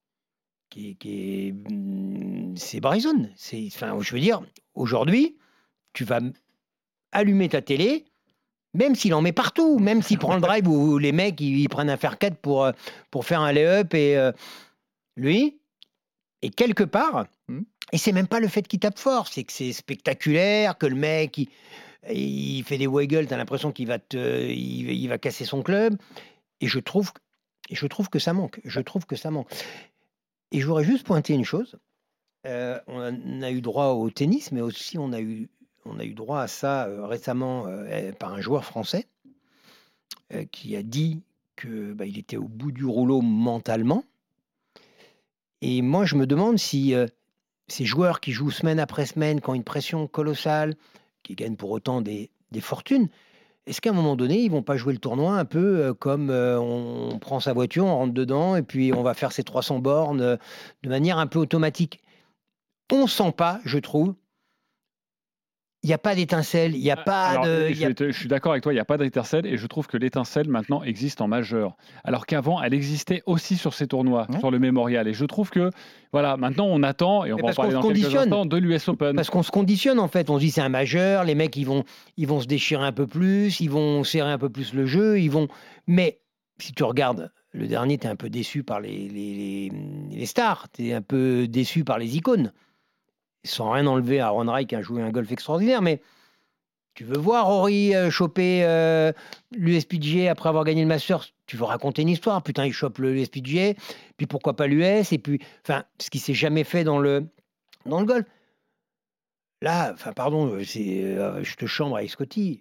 C'est Bryson. Je veux dire, aujourd'hui, tu vas allumer ta télé, Même s'il en met partout, même s'il prend le drive où les mecs ils prennent un fair cut pour faire un lay-up et lui, et quelque part, et c'est même pas le fait qu'il tape fort, c'est que c'est spectaculaire, que le mec il fait des waggles, t'as l'impression qu'il va il va casser son club, et je trouve que ça manque. Et je voudrais juste pointer une chose. On a eu droit au tennis, mais aussi on a eu droit à ça récemment par un joueur français qui a dit qu'il était au bout du rouleau mentalement. Et moi, je me demande si ces joueurs qui jouent semaine après semaine, qui ont une pression colossale, qui gagnent pour autant des fortunes, est-ce qu'à un moment donné, ils vont pas jouer le tournoi un peu comme on prend sa voiture, on rentre dedans et puis on va faire ses 300 bornes de manière un peu automatique? On sent pas, je trouve. Il n'y a pas d'étincelle, il n'y a pas de... Je suis d'accord avec toi, il n'y a pas d'étincelle et je trouve que l'étincelle maintenant existe en majeur. Alors qu'avant, elle existait aussi sur ces tournois, sur le Mémorial. Et je trouve que, voilà, maintenant on attend, et on va en parler dans quelques instants, de l'US Open. Parce qu'on se conditionne en fait, on se dit c'est un majeur, les mecs ils vont se déchirer un peu plus, ils vont serrer un peu plus le jeu, Mais si tu regardes, le dernier, tu es un peu déçu par les stars, tu es un peu déçu par les icônes. Sans rien enlever à Ron Rai qui a joué un golf extraordinaire, mais tu veux voir Rory choper l'USPGA après avoir gagné le Masters, tu veux raconter une histoire, putain il chope l'USPGA, puis pourquoi pas l'US, et puis, enfin, ce qui s'est jamais fait dans le golf. Là, enfin pardon, je te chambre avec Scotty.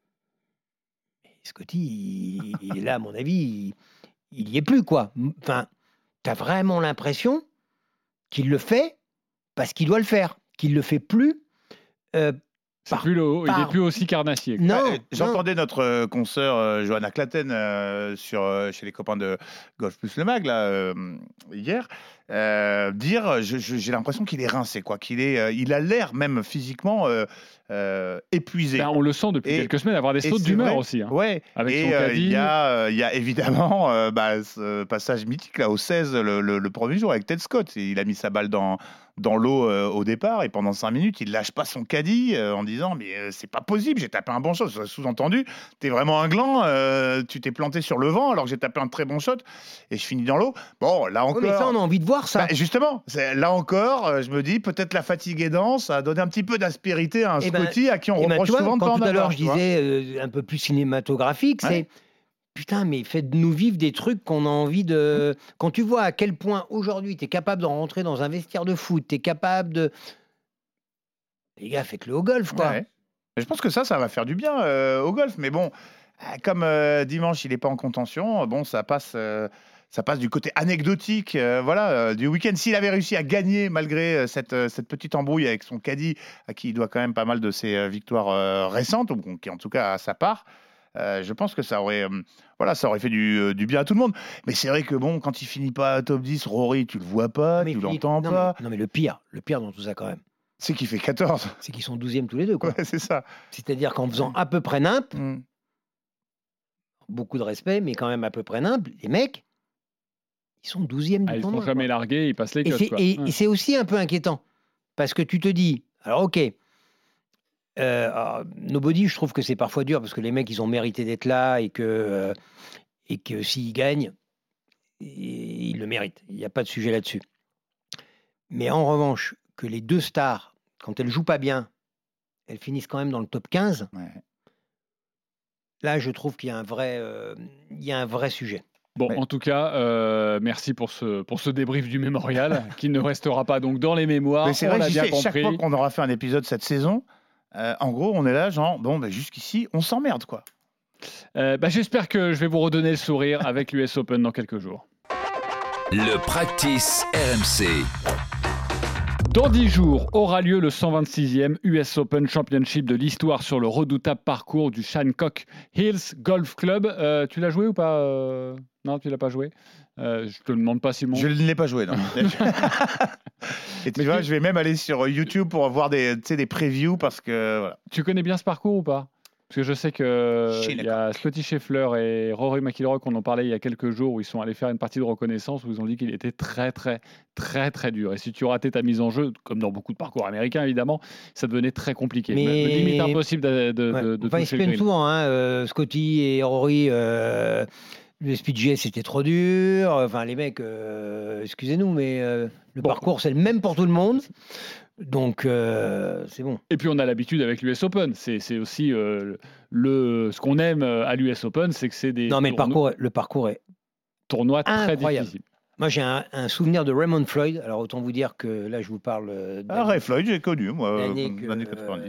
Scotty, il est là à mon avis, il y est plus quoi. Enfin, t'as vraiment l'impression qu'il le fait parce qu'il doit le faire, qu'il ne le fait plus. Il n'est plus aussi carnassier. Non, j'entendais notre consoeur Johanna Claten chez les copains de Golf Plus le Mag là, hier dire j'ai l'impression qu'il est rincé, quoi, il a l'air même physiquement épuisé. On le sent depuis quelques semaines avoir des sautes d'humeur aussi. Hein, ouais. Avec et il y a évidemment ce passage mythique là au 16 le premier jour avec Ted Scott. Il a mis sa balle dans l'eau au départ et pendant 5 minutes il lâche pas son caddie en disant mais c'est pas possible, j'ai tapé un bon shot. Sous-entendu, t'es vraiment un gland, tu t'es planté sur le vent alors que j'ai tapé un très bon shot et je finis dans l'eau. Bon, là encore. Mais ça on a envie de voir ça. Justement, là encore, je me dis peut-être la fatigue aidant, ça a donné un petit peu d'aspérité à un Scotty à qui on reproche souvent de pas en avoir. Tout à l'heure je disais un peu plus cinématographique, c'est putain, mais faites-nous vivre des trucs qu'on a envie de... Quand tu vois à quel point aujourd'hui tu es capable de rentrer dans un vestiaire de foot, tu es capable de... Les gars, faites-le au golf, quoi. Ouais. Je pense que ça va faire du bien au golf. Mais bon, comme dimanche, il n'est pas en contention, bon, ça passe du côté anecdotique du week-end. S'il avait réussi à gagner malgré cette petite embrouille avec son caddie, à qui il doit quand même pas mal de ses victoires récentes, ou qui en tout cas a sa part, je pense que ça aurait fait du bien à tout le monde. Mais c'est vrai que bon, quand il finit pas top 10, Rory, tu le vois pas, tu l'entends pas. Non mais le pire dans tout ça quand même, c'est qu'il fait 14. C'est qu'ils sont 12e tous les deux, quoi. Ouais, c'est ça. C'est-à-dire qu'en faisant à peu près nimp, beaucoup de respect, mais quand même à peu près nimp, les mecs, ils sont 12e du tournoi. Ils sont jamais largués, ils passent les cuts. Et c'est aussi un peu inquiétant. Parce que tu te dis, alors ok, Nobody, je trouve que c'est parfois dur parce que les mecs, ils ont mérité d'être là et que s'ils gagnent, ils le méritent. Il n'y a pas de sujet là-dessus. Mais en revanche, que les deux stars, quand elles jouent pas bien, elles finissent quand même dans le top 15. Ouais. Là, je trouve qu'il y a un vrai sujet. Bon, en tout cas, merci pour ce débrief du Mémorial qui ne restera pas donc dans les mémoires. Mais c'est vrai, chaque fois qu'on aura fait un épisode cette saison, en gros, on est là, genre, jusqu'ici, on s'emmerde, quoi. J'espère que je vais vous redonner le sourire avec l'US Open dans quelques jours. Le Practice RMC. Dans 10 jours aura lieu le 126e US Open Championship de l'histoire sur le redoutable parcours du Shancock Hills Golf Club. Tu l'as joué ou pas Non, tu l'as pas joué. Je te demande pas, Simon. Je ne l'ai pas joué, non. Et tu vois, je vais même aller sur YouTube pour voir des previews parce que voilà. Tu connais bien ce parcours ou pas ? Parce que je sais qu'il y a Scotty Scheffler et Rory McIlroy qu'on en parlait il y a quelques jours où ils sont allés faire une partie de reconnaissance où ils ont dit qu'il était très très très très dur. Et si tu ratais ta mise en jeu, comme dans beaucoup de parcours américains évidemment, ça devenait très compliqué. Mais limite impossible de enfin, ils se plaignent souvent, Scotty et Rory. Le SPGA c'était trop dur. Enfin les mecs, excusez-nous, mais le parcours c'est le même pour tout le monde. Donc c'est bon. Et puis on a l'habitude avec l'US Open. C'est aussi ce qu'on aime à l'US Open, c'est que c'est des. Non mais le parcours est tournoi très incroyable. Difficile. Moi j'ai un souvenir de Raymond Floyd. Alors autant vous dire que là je vous parle. Ray Floyd j'ai connu moi l'année 90.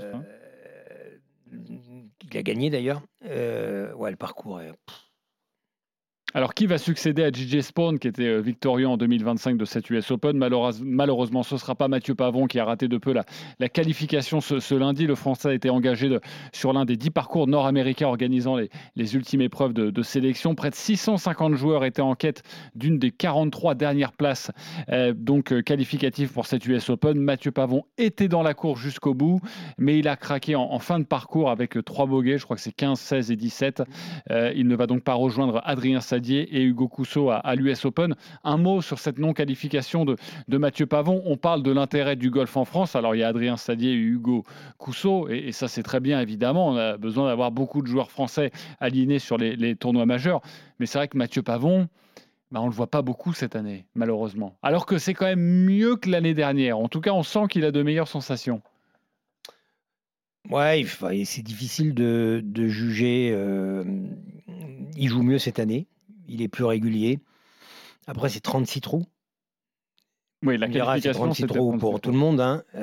Il a gagné d'ailleurs. Ouais le parcours est. Alors, qui va succéder à JJ Spaun, qui était victorieux en 2025 de cette US Open ? Malheureusement, ce ne sera pas Mathieu Pavon, qui a raté de peu la qualification ce lundi. Le Français a été engagé sur l'un des 10 parcours nord-américains organisant les ultimes épreuves de sélection. Près de 650 joueurs étaient en quête d'une des 43 dernières places qualificatives pour cette US Open. Mathieu Pavon était dans la course jusqu'au bout, mais il a craqué en fin de parcours avec 3 bogeys. Je crois que c'est 15, 16 et 17. Il ne va donc pas rejoindre Adrien Sadier et Hugo Couso à l'US Open. Un mot sur cette non-qualification de Mathieu Pavon. On parle de l'intérêt du golf en France. Alors, il y a Adrien Sadier et Hugo Couso, et ça, c'est très bien, évidemment. On a besoin d'avoir beaucoup de joueurs français alignés sur les tournois majeurs. Mais c'est vrai que Mathieu Pavon, on ne le voit pas beaucoup cette année, malheureusement. Alors que c'est quand même mieux que l'année dernière. En tout cas, on sent qu'il a de meilleures sensations. Ouais, c'est difficile de juger. Il joue mieux cette année. Il est plus régulier. Après, c'est 36 trous. Oui, la qualification, c'est 36 trous pour tout le monde.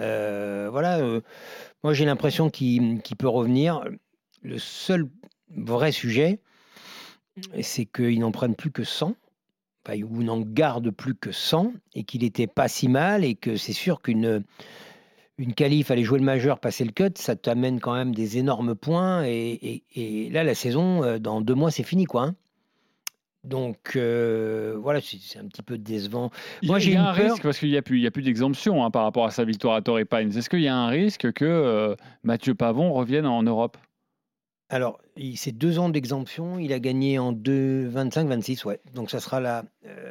Moi, j'ai l'impression qu'il peut revenir. Le seul vrai sujet, c'est qu'ils n'en prennent plus que 100, ou n'en gardent plus que 100, et qu'il n'était pas si mal, et que c'est sûr qu'une qualif, aller jouer le majeur, passer le cut, ça t'amène quand même des énormes points. Et là, la saison, dans 2 mois, c'est fini, quoi. Donc voilà, c'est un petit peu décevant. Moi, j'ai un risque parce qu'il n'y a plus d'exemption par rapport à sa victoire à Torrey Pines. Est-ce qu'il y a un risque que Mathieu Pavon revienne en Europe ? Alors, c'est 2 ans d'exemption. Il a gagné en 25-26, ouais. Donc ça sera là.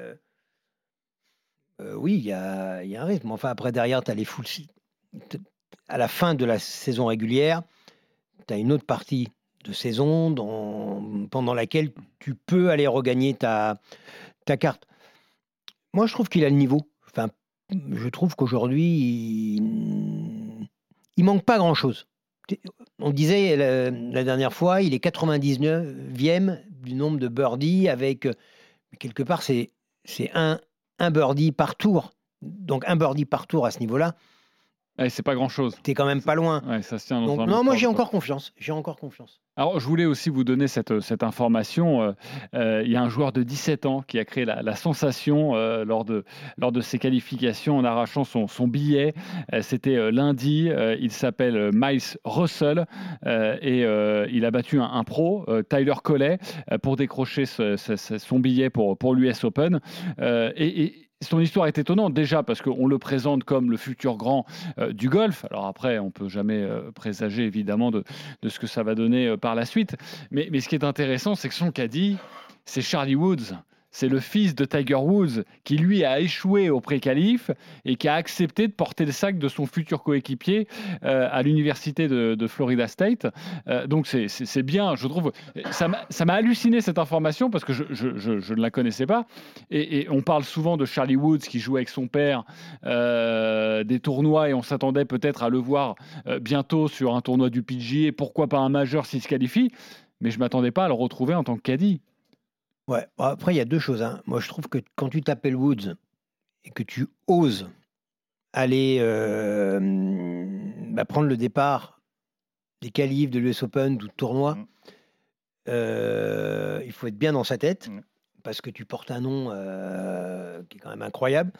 Oui, il y a un risque. Mais enfin, après, derrière, tu as les full. À la fin de la saison régulière, tu as une autre partie de saison pendant laquelle tu peux aller regagner ta carte. Moi, je trouve qu'il a le niveau. Enfin, je trouve qu'aujourd'hui, il manque pas grand-chose. On disait la dernière fois, il est 99e du nombre de birdies avec quelque part, c'est un birdie par tour. Donc, un birdie par tour à ce niveau-là. C'est pas grand-chose. T'es quand même pas loin. Ouais, ça se tient donc, non, moi j'ai encore confiance. Alors, je voulais aussi vous donner cette information. Il y a un joueur de 17 ans qui a créé la sensation lors de ses qualifications en arrachant son billet. C'était lundi. Il s'appelle Miles Russell et il a battu un pro, Tyler Colley, pour décrocher son billet pour l'US Open. Son histoire est étonnante déjà parce qu'on le présente comme le futur grand du golf. Alors après, on ne peut jamais présager évidemment de ce que ça va donner par la suite. Mais ce qui est intéressant, c'est que son caddie, c'est Charlie Woods. C'est le fils de Tiger Woods qui, lui, a échoué au pré-qualif et qui a accepté de porter le sac de son futur coéquipier à l'université de Florida State. Donc, c'est bien, je trouve. Ça m'a halluciné, cette information, parce que je ne la connaissais pas. Et on parle souvent de Charlie Woods qui joue avec son père des tournois et on s'attendait peut-être à le voir bientôt sur un tournoi du PGA et pourquoi pas un majeur s'il se qualifie. Mais je ne m'attendais pas à le retrouver en tant que caddie. Ouais, après, il y a 2 choses. Moi, je trouve que quand tu t'appelles Woods et que tu oses aller prendre le départ des qualifs de l'US Open ou de tournoi, il faut être bien dans sa tête parce que tu portes un nom qui est quand même incroyable.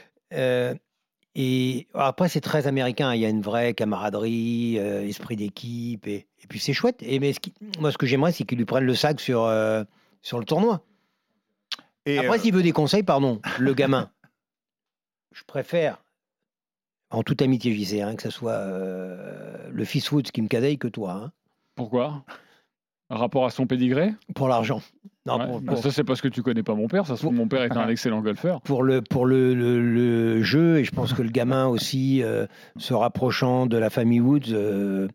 Et après, c'est très américain. Il y a une vraie camaraderie, esprit d'équipe, et puis c'est chouette. Mais moi, ce que j'aimerais, c'est qu'ils lui prennent le sac sur le tournoi. Et après, s'il veut des conseils, le gamin, je préfère, en toute amitié, JC, que ce soit le fils Woods qui me cadaille que toi. Pourquoi ? Rapport à son pédigré ? Pour l'argent. Non, ça, c'est parce que tu connais pas mon père. Ça se trouve, mon père est un excellent golfeur. Pour le jeu, et je pense que le gamin aussi, se rapprochant de la famille Woods,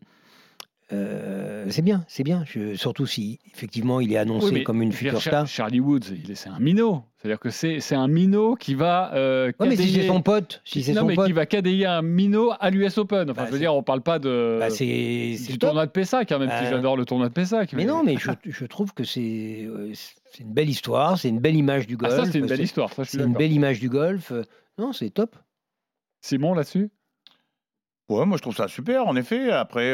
c'est bien. Surtout si, effectivement, il est annoncé comme une future star. Charlie Woods, c'est un minot. C'est-à-dire que c'est un minot qui va mais si c'est son pote. Qui va cadayer un minot à l'US Open. Enfin, je veux dire, on parle pas du tournoi de Pessac, même si j'adore le tournoi de Pessac. Mais non, mais je trouve que c'est une belle histoire, c'est une belle image du golf. Ça, c'est une belle histoire. C'est une belle image du golf. Non, c'est top. Simon, là-dessus ? Ouais, moi je trouve ça super, en effet. Après,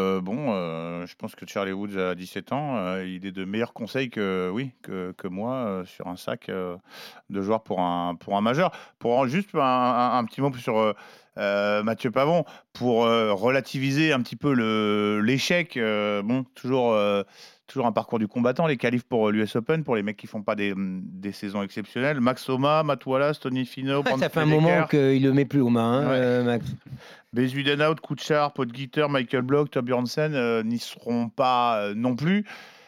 je pense que Charlie Woods a 17 ans, il est de meilleurs conseils que moi sur un sac de joueurs pour un majeur. Pour juste un petit mot sur Mathieu Pavon, pour relativiser un petit peu l'échec. Toujours un parcours du combattant, les qualifs pour l'US Open, pour les mecs qui font pas des saisons exceptionnelles. Max Homa, Matt Wallace, Tony Finau. Ça fait un moment qu'il le met plus aux mains, Max. Bezuidenhout, Kuchar, Podgitter, Michael Block, Toby Hansen n'y seront pas non plus.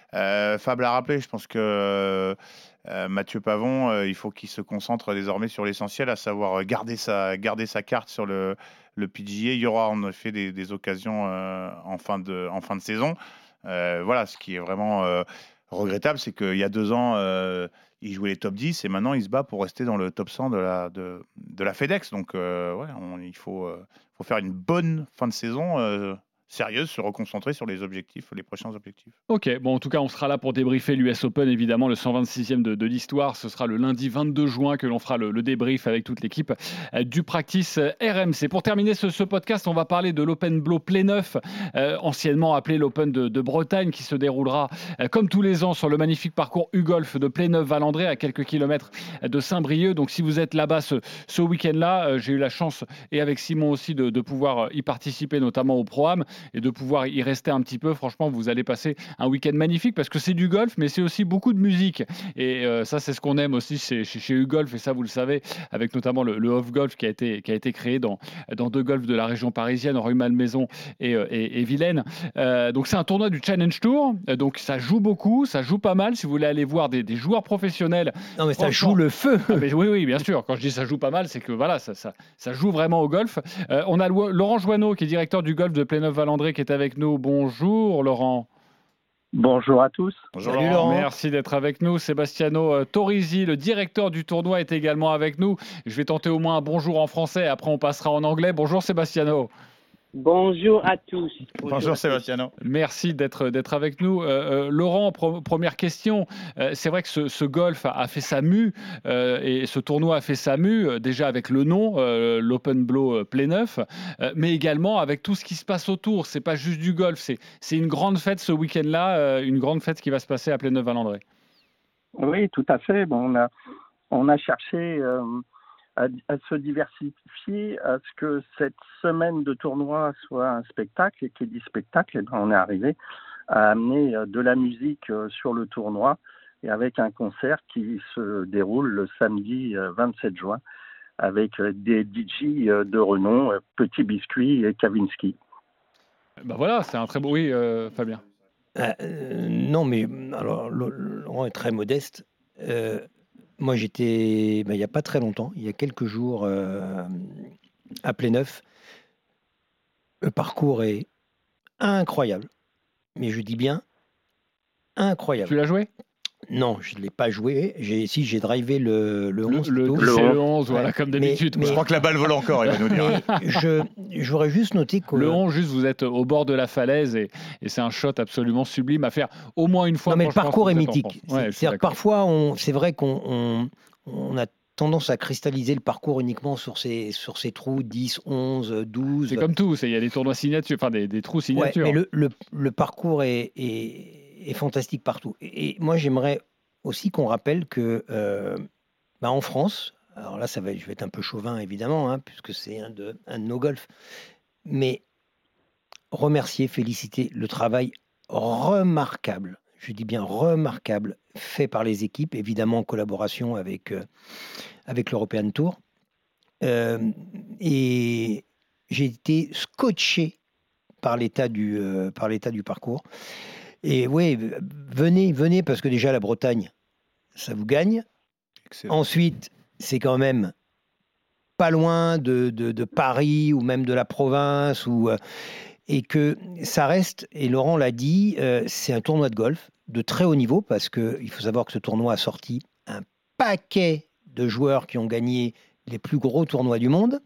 Fab l'a rappelé, je pense que Mathieu Pavon, il faut qu'il se concentre désormais sur l'essentiel, à savoir garder sa carte sur le PGA. Il y aura en effet des occasions en fin de saison. Ce qui est vraiment regrettable, c'est qu'il y a 2 ans, il jouait les top 10 et maintenant il se bat pour rester dans le top 100 de la FedEx. Donc, il faut faire une bonne fin de saison sérieuse, se reconcentrer sur les prochains objectifs. Ok, en tout cas, on sera là pour débriefer l'US Open, évidemment, le 126e de l'histoire. Ce sera le lundi 22 juin que l'on fera le débrief avec toute l'équipe du Practice RMC. Pour terminer ce podcast, on va parler de l'Open Blow Pléneuf, anciennement appelé l'Open de Bretagne, qui se déroulera comme tous les ans sur le magnifique parcours U-Golf de Pléneuf-Valandré, à quelques kilomètres de Saint-Brieuc. Donc, si vous êtes là-bas ce week-end-là, j'ai eu la chance, et avec Simon aussi, de pouvoir y participer, notamment au Pro-Am, et de pouvoir y rester un petit peu. Franchement, vous allez passer un week-end magnifique parce que c'est du golf, mais c'est aussi beaucoup de musique. Et ça, c'est ce qu'on aime aussi chez U-Golf, et ça, vous le savez, avec notamment le off-golf qui a été créé dans 2 golfs de la région parisienne, Rueil-Malmaison et Vilaine. Donc, c'est un tournoi du Challenge Tour. Donc, ça joue beaucoup, ça joue pas mal. Si vous voulez aller voir des joueurs professionnels... Non, mais ça joue le feu. Oui, bien sûr. Quand je dis ça joue pas mal, c'est que voilà, ça joue vraiment au golf. On a Laurent Joanneau, qui est directeur du golf de Pléneuf-Valandré, qui est avec nous. Bonjour Laurent. Bonjour à tous. Bonjour Laurent. Merci d'être avec nous. Sebastiano Torrisi, le directeur du tournoi, est également avec nous. Je vais tenter au moins un bonjour en français, après on passera en anglais. Bonjour Sebastiano. Bonjour à tous. Bonjour Sebastiano. Merci d'être avec nous. Laurent, première question. C'est vrai que ce golf a fait sa mue et ce tournoi a fait sa mue, déjà avec le nom, l'Open Blow Pléneuf, mais également avec tout ce qui se passe autour. C'est pas juste du golf, c'est une grande fête ce week-end-là, une grande fête qui va se passer à Pléneuf-Valandré. Oui, tout à fait. Bon, on a cherché à se diversifier, à ce que cette semaine de tournoi soit un spectacle, et qui dit spectacle, on est arrivé à amener de la musique sur le tournoi, et avec un concert qui se déroule le samedi 27 juin avec des DJ de renom, Petit Biscuit et Kavinsky. Voilà, c'est un très beau... Oui, Fabien. Non, mais alors Laurent est très modeste. Moi, j'étais, il n'y a pas très longtemps, il y a quelques jours, à Pléneuf. Le parcours est incroyable. Mais je dis bien incroyable. Tu l'as joué ? Non, je ne l'ai pas joué. J'ai drivé le 11. Le 11, voilà, comme d'habitude. Je crois que la balle vole encore, il va nous dire. Je voudrais juste noter que... Le 11, juste, vous êtes au bord de la falaise et c'est un shot absolument sublime à faire au moins une fois. Non, mais le parcours est mythique. C'est-à-dire que parfois, c'est vrai qu'on a tendance à cristalliser le parcours uniquement sur ces trous 10, 11, 12. C'est comme tout, il y a des tournois signatures, enfin des trous signatures. Ouais, mais le parcours est fantastique partout. Et moi, j'aimerais aussi qu'on rappelle que en France, alors là, je vais être un peu chauvin, évidemment, puisque c'est un de nos golfs, mais remercier, féliciter le travail remarquable, je dis bien remarquable, fait par les équipes, évidemment en collaboration avec l'European Tour. Et j'ai été scotché par l'état du parcours. Et oui, venez parce que déjà la Bretagne, ça vous gagne. Excellent. Ensuite, c'est quand même pas loin de Paris ou même de la province, et que ça reste, et Laurent l'a dit, c'est un tournoi de golf de très haut niveau, parce qu'il faut savoir que ce tournoi a sorti un paquet de joueurs qui ont gagné les plus gros tournois du monde,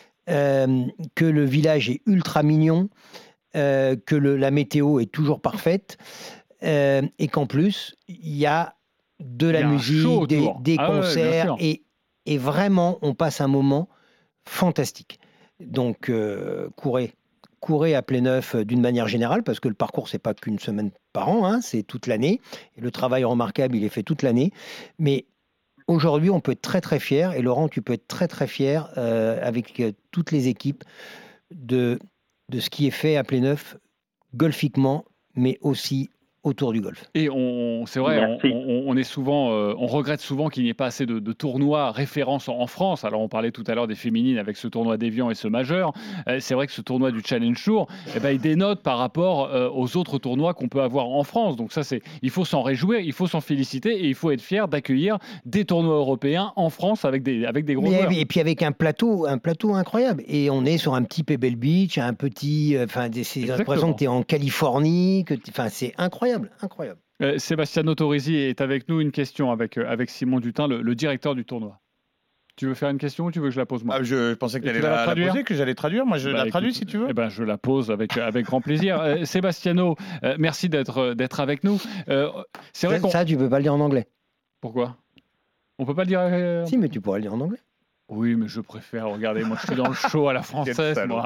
que le village est ultra mignon, que la météo est toujours parfaite, et qu'en plus, il y a de la musique, des concerts, et vraiment, on passe un moment fantastique. Donc, courez à Pléneuf d'une manière générale, parce que le parcours, c'est pas qu'une semaine par an, hein, c'est toute l'année. Et le travail remarquable, il est fait toute l'année. Mais aujourd'hui, on peut être très, très fier. Et Laurent, tu peux être très, très fier avec toutes les équipes de ce qui est fait à Pléneuf, golfiquement, mais aussi autour du golf. Et c'est vrai, on est souvent, on regrette souvent qu'il n'y ait pas assez de tournois références en France. Alors on parlait tout à l'heure des féminines avec ce tournoi d'Évian et ce majeur. C'est vrai que ce tournoi du Challenge Tour, il dénote par rapport aux autres tournois qu'on peut avoir en France. Donc ça, il faut s'en réjouir, il faut s'en féliciter et il faut être fier d'accueillir des tournois européens en France avec des gros joueurs. Et puis avec un plateau incroyable. Et on est sur un petit Pebble Beach, un petit, c'est l'impression que tu es en Californie, c'est incroyable. Incroyable. Sebastiano Torrisi est avec nous. Une question avec Simon Dutin, le directeur du tournoi. Tu veux faire une question ou tu veux que je la pose moi? Je pensais que tu allais la poser, que j'allais traduire. Moi, je la traduis si tu veux. Je la pose avec grand plaisir. Sebastiano, merci d'être avec nous. C'est vrai ça, tu ne peux pas le dire en anglais. Pourquoi? On ne peut pas le dire Si, mais tu pourrais le dire en anglais. Oui, mais je préfère. Regardez, moi, je suis dans le show à la française, moi.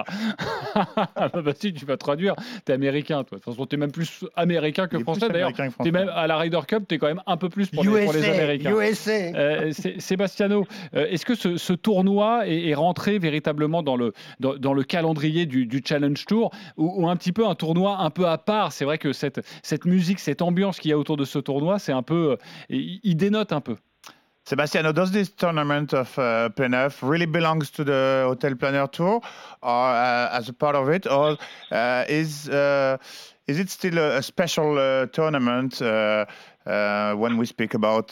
Si, tu vas traduire. T'es américain, toi. De toute façon, t'es même plus américain que français. D'ailleurs, t'es même à la Ryder Cup, t'es quand même un peu plus pour les Américains. USA. Sébastien, est-ce que ce tournoi est rentré véritablement dans le calendrier du Challenge Tour ou un petit peu un tournoi un peu à part? C'est vrai que cette musique, cette ambiance qu'il y a autour de ce tournoi, c'est un peu, il dénote un peu. Sebastiano, does this tournament of Pléneuf really belongs to the Hotel Planner Tour, or as a part of it, or is it still a special tournament when we speak about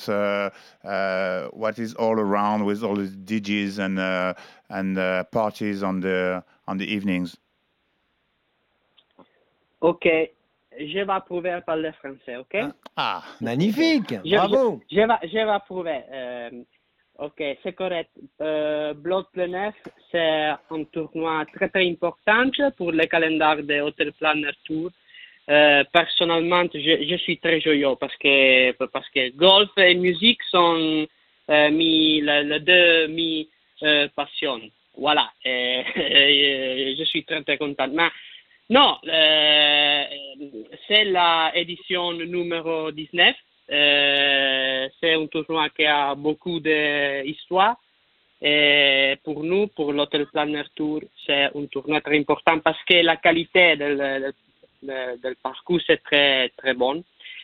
what is all around with all the DJs and parties on the evenings? Okay. Je vais prouver parler français, ok? Magnifique, bravo! Je vais prouver. Ok, c'est correct. Blood Pléneuf, c'est un tournoi très très important pour le calendrier de Hotel Planner Tour. Personnellement, je suis très joyeux parce que golf et musique sont les deux passions. Voilà, je suis très très content. Mais, non, c'est la édition numéro 19. C'est un tournoi qui a beaucoup d'histoire. Et pour nous, pour l'Hotel Planner Tour, c'est un tournoi très important parce que la qualité del parcours c'est très très bonne.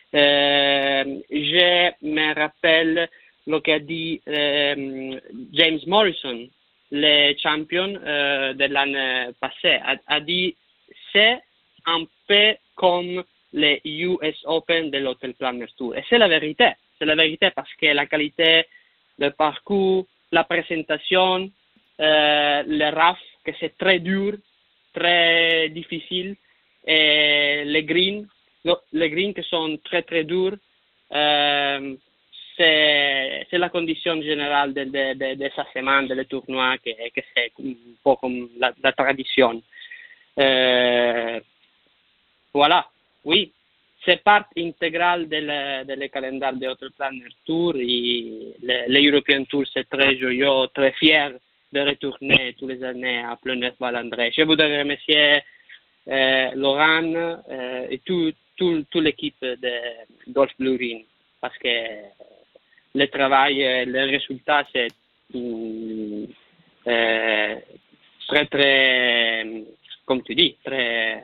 Je me rappelle ce qu'a dit James Morrison, le champion de l'année passée, a dit c'est un peu comme les US Open de l'Hotel Planner Tour. Et c'est la vérité parce que la qualité, le parcours, la présentation, le RAF, que c'est très dur, très difficile, et les greens qui sont très très durs, c'est la condition générale de sa semaine, de le tournoi, que c'est un peu comme la tradition. Voilà, oui, c'est part intégrale de calendrier de Hotel Planner Tour et le European Tour, c'est très joyeux, très fier de retourner tous les années à Pléneuf-Val-André. Je voudrais remercier Laurent et toute l'équipe de Golf Blue Ring parce que le travail, le résultat, c'est très, très, comme tu dis, très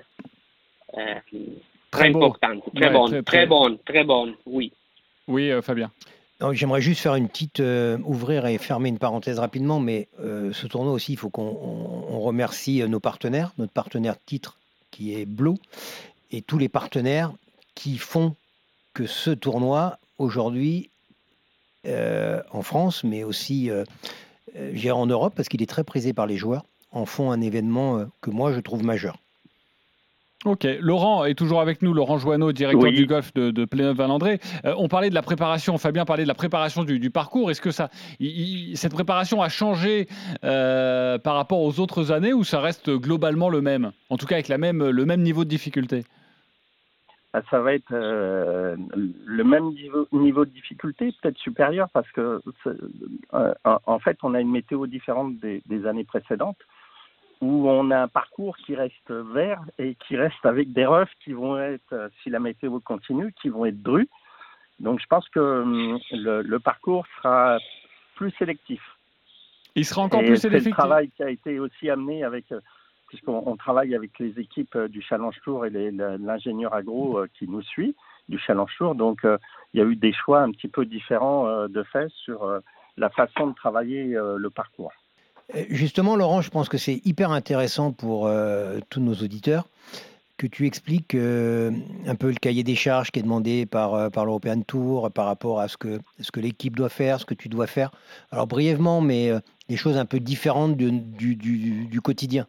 important, très bon, oui. Oui, Fabien. Non, j'aimerais juste faire une petite ouvrir et fermer une parenthèse rapidement, mais ce tournoi aussi, il faut qu'on remercie nos partenaires, notre partenaire titre qui est Blue, et tous les partenaires qui font que ce tournoi, aujourd'hui, en France, mais aussi en Europe, parce qu'il est très prisé par les joueurs, en font un événement que moi, je trouve majeur. Ok, Laurent est toujours avec nous, Laurent Joanneau, directeur du golf de Pléneuf-Valandré. On parlait de la préparation, Fabien parlait de la préparation du parcours. Est-ce que cette préparation a changé par rapport aux autres années ou ça reste globalement le même? En tout cas avec le même niveau de difficulté? Ça va être le même niveau de difficulté, peut-être supérieur, parce que en fait, on a une météo différente des années précédentes, où on a un parcours qui reste vert et qui reste avec des roughs qui vont être, si la météo continue, qui vont être drus. Donc je pense que le parcours sera plus sélectif. Il sera encore plus sélectif. C'est le travail qui a été aussi amené avec, puisqu'on travaille avec les équipes du Challenge Tour et l'ingénieur agro qui nous suit du Challenge Tour. Donc il y a eu des choix un petit peu différents de fait sur la façon de travailler le parcours. Justement, Laurent, je pense que c'est hyper intéressant pour tous nos auditeurs que tu expliques un peu le cahier des charges qui est demandé par l'European Tour par rapport à ce que l'équipe doit faire, ce que tu dois faire. Alors brièvement, mais des choses un peu différentes du quotidien.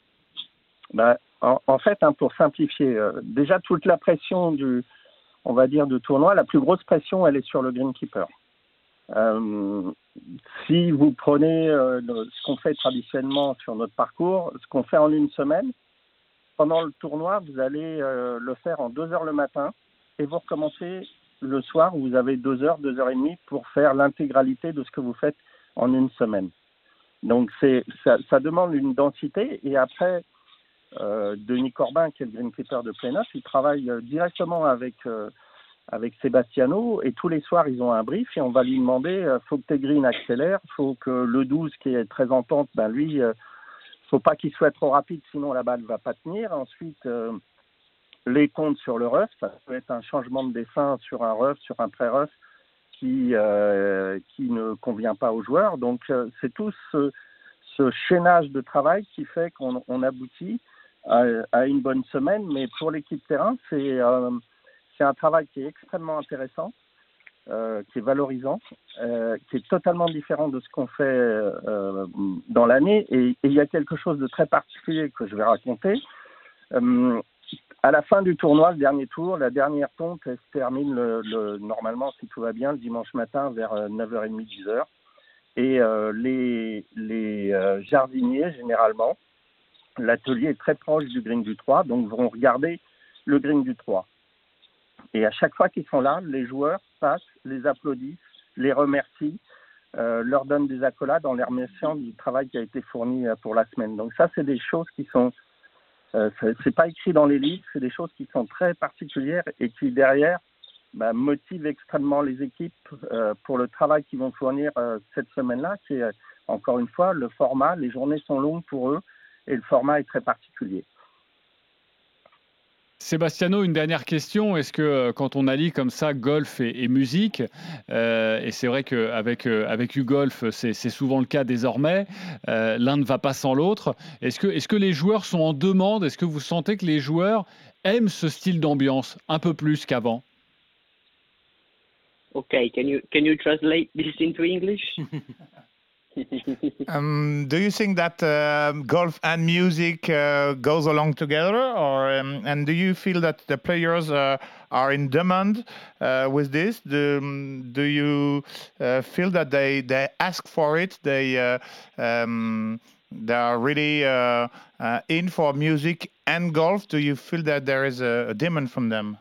En fait, pour simplifier, déjà toute la pression on va dire, de tournoi, la plus grosse pression, elle est sur le greenkeeper. Si vous prenez ce qu'on fait traditionnellement sur notre parcours, ce qu'on fait en une semaine, pendant le tournoi, vous allez le faire en 2 heures le matin et vous recommencez le soir où vous avez 2 heures, 2 heures et demie pour faire l'intégralité de ce que vous faites en une semaine. Donc ça demande une densité et après, Denis Corbin, qui est le greenkeeper de Pléneuf, il travaille directement avec Sebastiano et tous les soirs ils ont un brief et on va lui demander faut que tes greens accélèrent, faut que le 12 qui est très en pente, lui faut pas qu'il soit trop rapide sinon la balle va pas tenir. Ensuite les comptes sur le rough, ça peut être un changement de dessin sur un rough, sur un pré-rough qui ne convient pas aux joueurs. Donc c'est tout ce chaînage de travail qui fait qu'on aboutit à une bonne semaine, mais pour l'équipe terrain c'est un travail qui est extrêmement intéressant, qui est valorisant, qui est totalement différent de ce qu'on fait dans l'année. Et il y a quelque chose de très particulier que je vais raconter. À la fin du tournoi, le dernier tour, la dernière ponte, elle se termine normalement, si tout va bien, le dimanche matin vers 9h30, 10h. Et les jardiniers, généralement, l'atelier est très proche du green du 3, donc vont regarder le green du 3. Et à chaque fois qu'ils sont là, les joueurs passent, les applaudissent, les remercient, leur donnent des accolades en les remerciant du travail qui a été fourni pour la semaine. Donc ça, c'est des choses qui sont, c'est pas écrit dans les livres, c'est des choses qui sont très particulières et qui derrière motivent extrêmement les équipes pour le travail qu'ils vont fournir cette semaine-là, qui est encore une fois le format. Les journées sont longues pour eux et le format est très particulier. Sebastiano, une dernière question. Est-ce que quand on allie comme ça golf et musique, et c'est vrai qu'avec U-Golf, c'est souvent le cas désormais, l'un ne va pas sans l'autre. Est-ce que les joueurs sont en demande? Est-ce que vous sentez que les joueurs aiment ce style d'ambiance un peu plus qu'avant? Okay, can you translate this into English? Do you think that golf and music goes along together, or and do you feel that the players are in demand with this? Do you feel that they ask for it? They are really in for music and golf. Do you feel that there is a demand from them?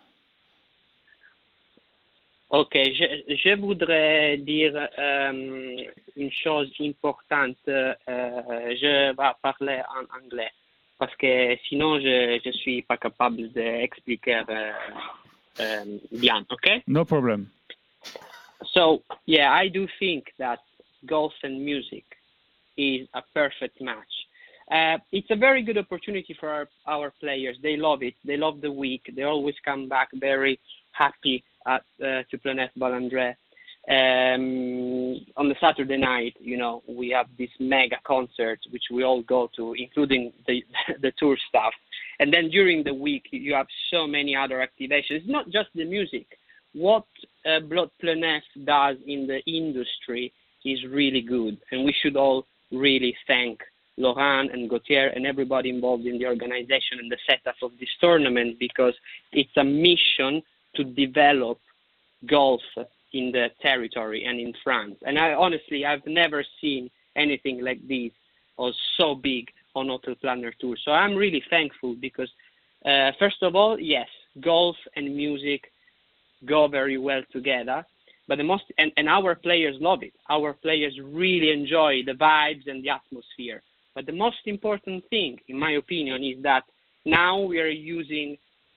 Ok, je voudrais dire une chose importante. Je vais parler en anglais parce que sinon je suis pas capable d'expliquer bien. Okay? No problem. So yeah, I do think that golf and music is a perfect match. It's a very good opportunity for our players. They love it. They love the week. They always come back very happy to Pléneuf-Valandré. On the Saturday night, we have this mega concert which we all go to, including the tour staff. And then during the week, you have so many other activations. It's not just the music. What Blot Plenef does in the industry is really good. And we should all really thank Laurent and Gauthier and everybody involved in the organization and the setup of this tournament, because it's a mission to develop golf in the territory and in France. And I've never seen anything like this or so big on Hotel Planner Tour. So I'm really thankful because, first of all, yes, golf and music go very well together. But and our players love it. Our players really enjoy the vibes and the atmosphere. But the most important thing, in my opinion, is that now we are using,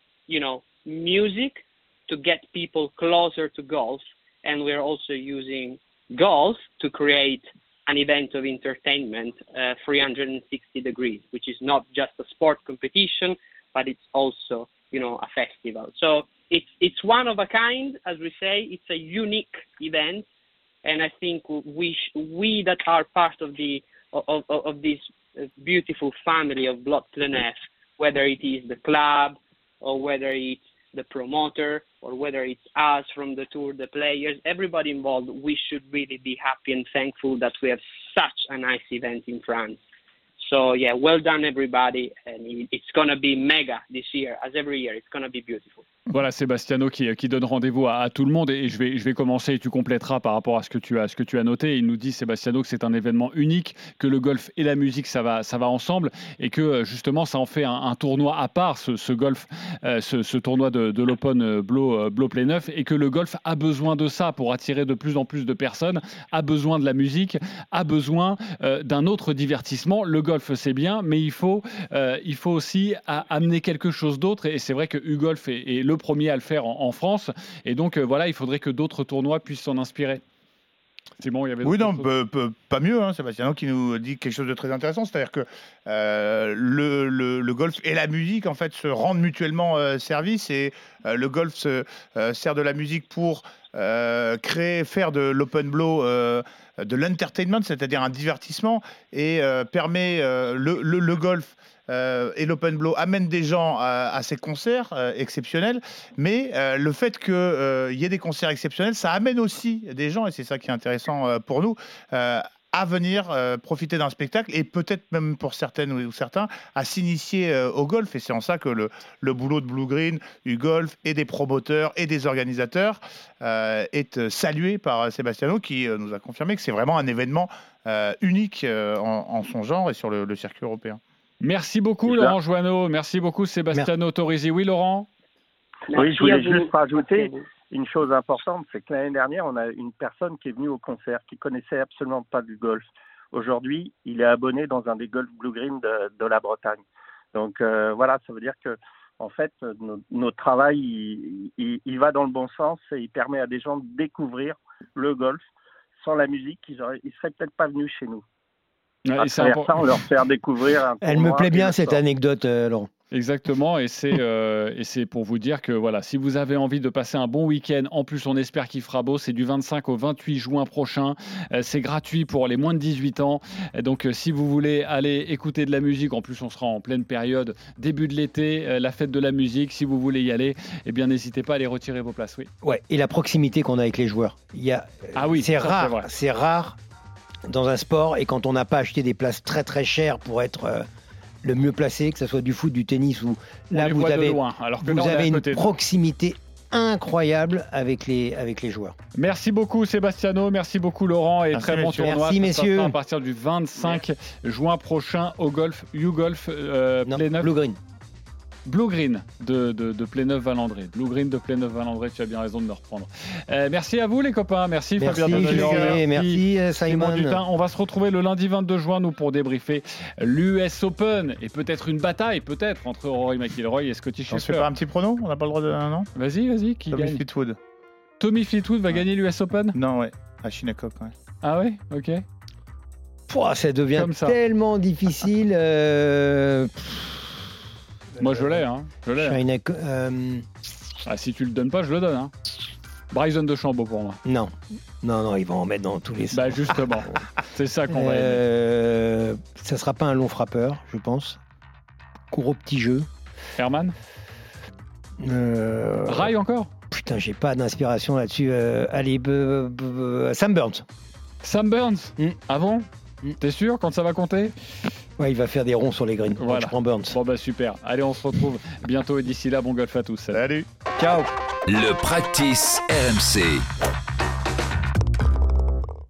music to get people closer to golf, and we're also using golf to create an event of entertainment, 360 degrees, which is not just a sport competition, but it's also, a festival. So it's one of a kind, as we say. It's a unique event, and I think we that are part of this beautiful family of Blot Plenef, whether it is the club or whether it's the promoter or whether it's us from the tour, the players, everybody involved, we should really be happy and thankful that we have such a nice event in France. So, yeah, well done, everybody. And it's going to be mega this year. As every year, it's going to be beautiful. Voilà, Sebastiano qui donne rendez-vous à tout le monde, et je vais commencer et tu compléteras par rapport à ce que tu as noté. Il nous dit, Sebastiano, que c'est un événement unique, que le golf et la musique ça va ensemble, et que justement ça en fait un tournoi à part, ce golf, ce tournoi de l'Open Blot Plenef, et que le golf a besoin de ça pour attirer de plus en plus de personnes, a besoin de la musique, a besoin d'un autre divertissement. Le golf c'est bien, mais il faut aussi amener quelque chose d'autre, et c'est vrai que U-Golf est le premier à le faire en France, et donc voilà, il faudrait que d'autres tournois puissent s'en inspirer. C'est bon, il y avait pas mieux, hein, Sebastiano qui nous dit quelque chose de très intéressant, c'est-à-dire que le golf et la musique en fait se rendent mutuellement service, et le golf se sert de la musique pour faire de l'Open Blot de l'entertainment, c'est-à-dire un divertissement, et permet le golf et l'Open Blot amène des gens à ces concerts exceptionnels, mais le fait qu'il y ait des concerts exceptionnels, ça amène aussi des gens, et c'est ça qui est intéressant pour nous, à venir profiter d'un spectacle, et peut-être même pour certaines ou certains à s'initier au golf. Et c'est en ça que le boulot de Blue Green, du golf et des promoteurs et des organisateurs est salué par Sebastiano, qui nous a confirmé que c'est vraiment un événement unique en son genre et sur le circuit européen. Merci beaucoup Laurent Joanneau, merci beaucoup Sebastiano Torrisi. Oui Laurent ? Oui, je voulais juste rajouter une chose importante, c'est que l'année dernière, on a une personne qui est venue au concert qui connaissait absolument pas du golf. Aujourd'hui, il est abonné dans un des golf Blue Green de la Bretagne. Donc voilà, ça veut dire que en fait, notre travail, il va dans le bon sens, et il permet à des gens de découvrir le golf. Sans la musique, ils seraient peut-être pas venus chez nous. À travers ça, on leur fait découvrir un Elle me plaît bien cette anecdote, Laurent. Exactement, et c'est pour vous dire que voilà, si vous avez envie de passer un bon week-end, en plus on espère qu'il fera beau, c'est du 25 au 28 juin prochain, c'est gratuit pour les moins de 18 ans, donc si vous voulez aller écouter de la musique, en plus on sera en pleine période, début de l'été, la fête de la musique, si vous voulez y aller, eh bien n'hésitez pas à aller retirer vos places. Oui. Ouais, et la proximité qu'on a avec les joueurs, c'est rare dans un sport, et quand on n'a pas acheté des places très très chères pour être le mieux placé, que ce soit du foot, du tennis, ou là vous avez une proximité incroyable avec les joueurs. Merci beaucoup Sebastiano, merci beaucoup Laurent, et très bon tournoi. Merci messieurs. À partir du 25 juin prochain au golf, U-Golf Plenef. Blue Green de Pléneuf-Valandré. Blue Green de Pléneuf-Valandré, tu as bien raison de me reprendre. Merci à vous les copains, merci Fabien Deveneur. Merci Simon. On va se retrouver le lundi 22 juin nous pour débriefer l'US Open, et peut-être une bataille entre Rory McIlroy et Scotty Scheffler. On se fait pas un petit prono ? On n'a pas le droit de... Non ? Vas-y, qui Tommy gagne ? Fleetwood. Tommy Fleetwood va gagner l'US Open ? Non, ouais, à Shinnecock, ouais. Ah ouais ? Ok. Ça devient tellement difficile. Moi je l'ai. Si tu le donnes pas, je le donne. Hein. Bryson DeChambeau pour moi. Non, ils vont en mettre dans tous les sens. Bah justement, c'est ça qu'on va aimer. Ça sera pas un long frappeur, je pense. Court au petit jeu. Herman Rai encore? Putain, j'ai pas d'inspiration là-dessus. Allez, Sam Burns. Sam Burns Ah bon T'es sûr quand ça va compter? Ouais, il va faire des ronds sur les greens. Voilà. Je prends Burns. Bon bah super. Allez, on se retrouve bientôt et d'ici là, bon golf à tous. Salut. Ciao. Le practice RMC.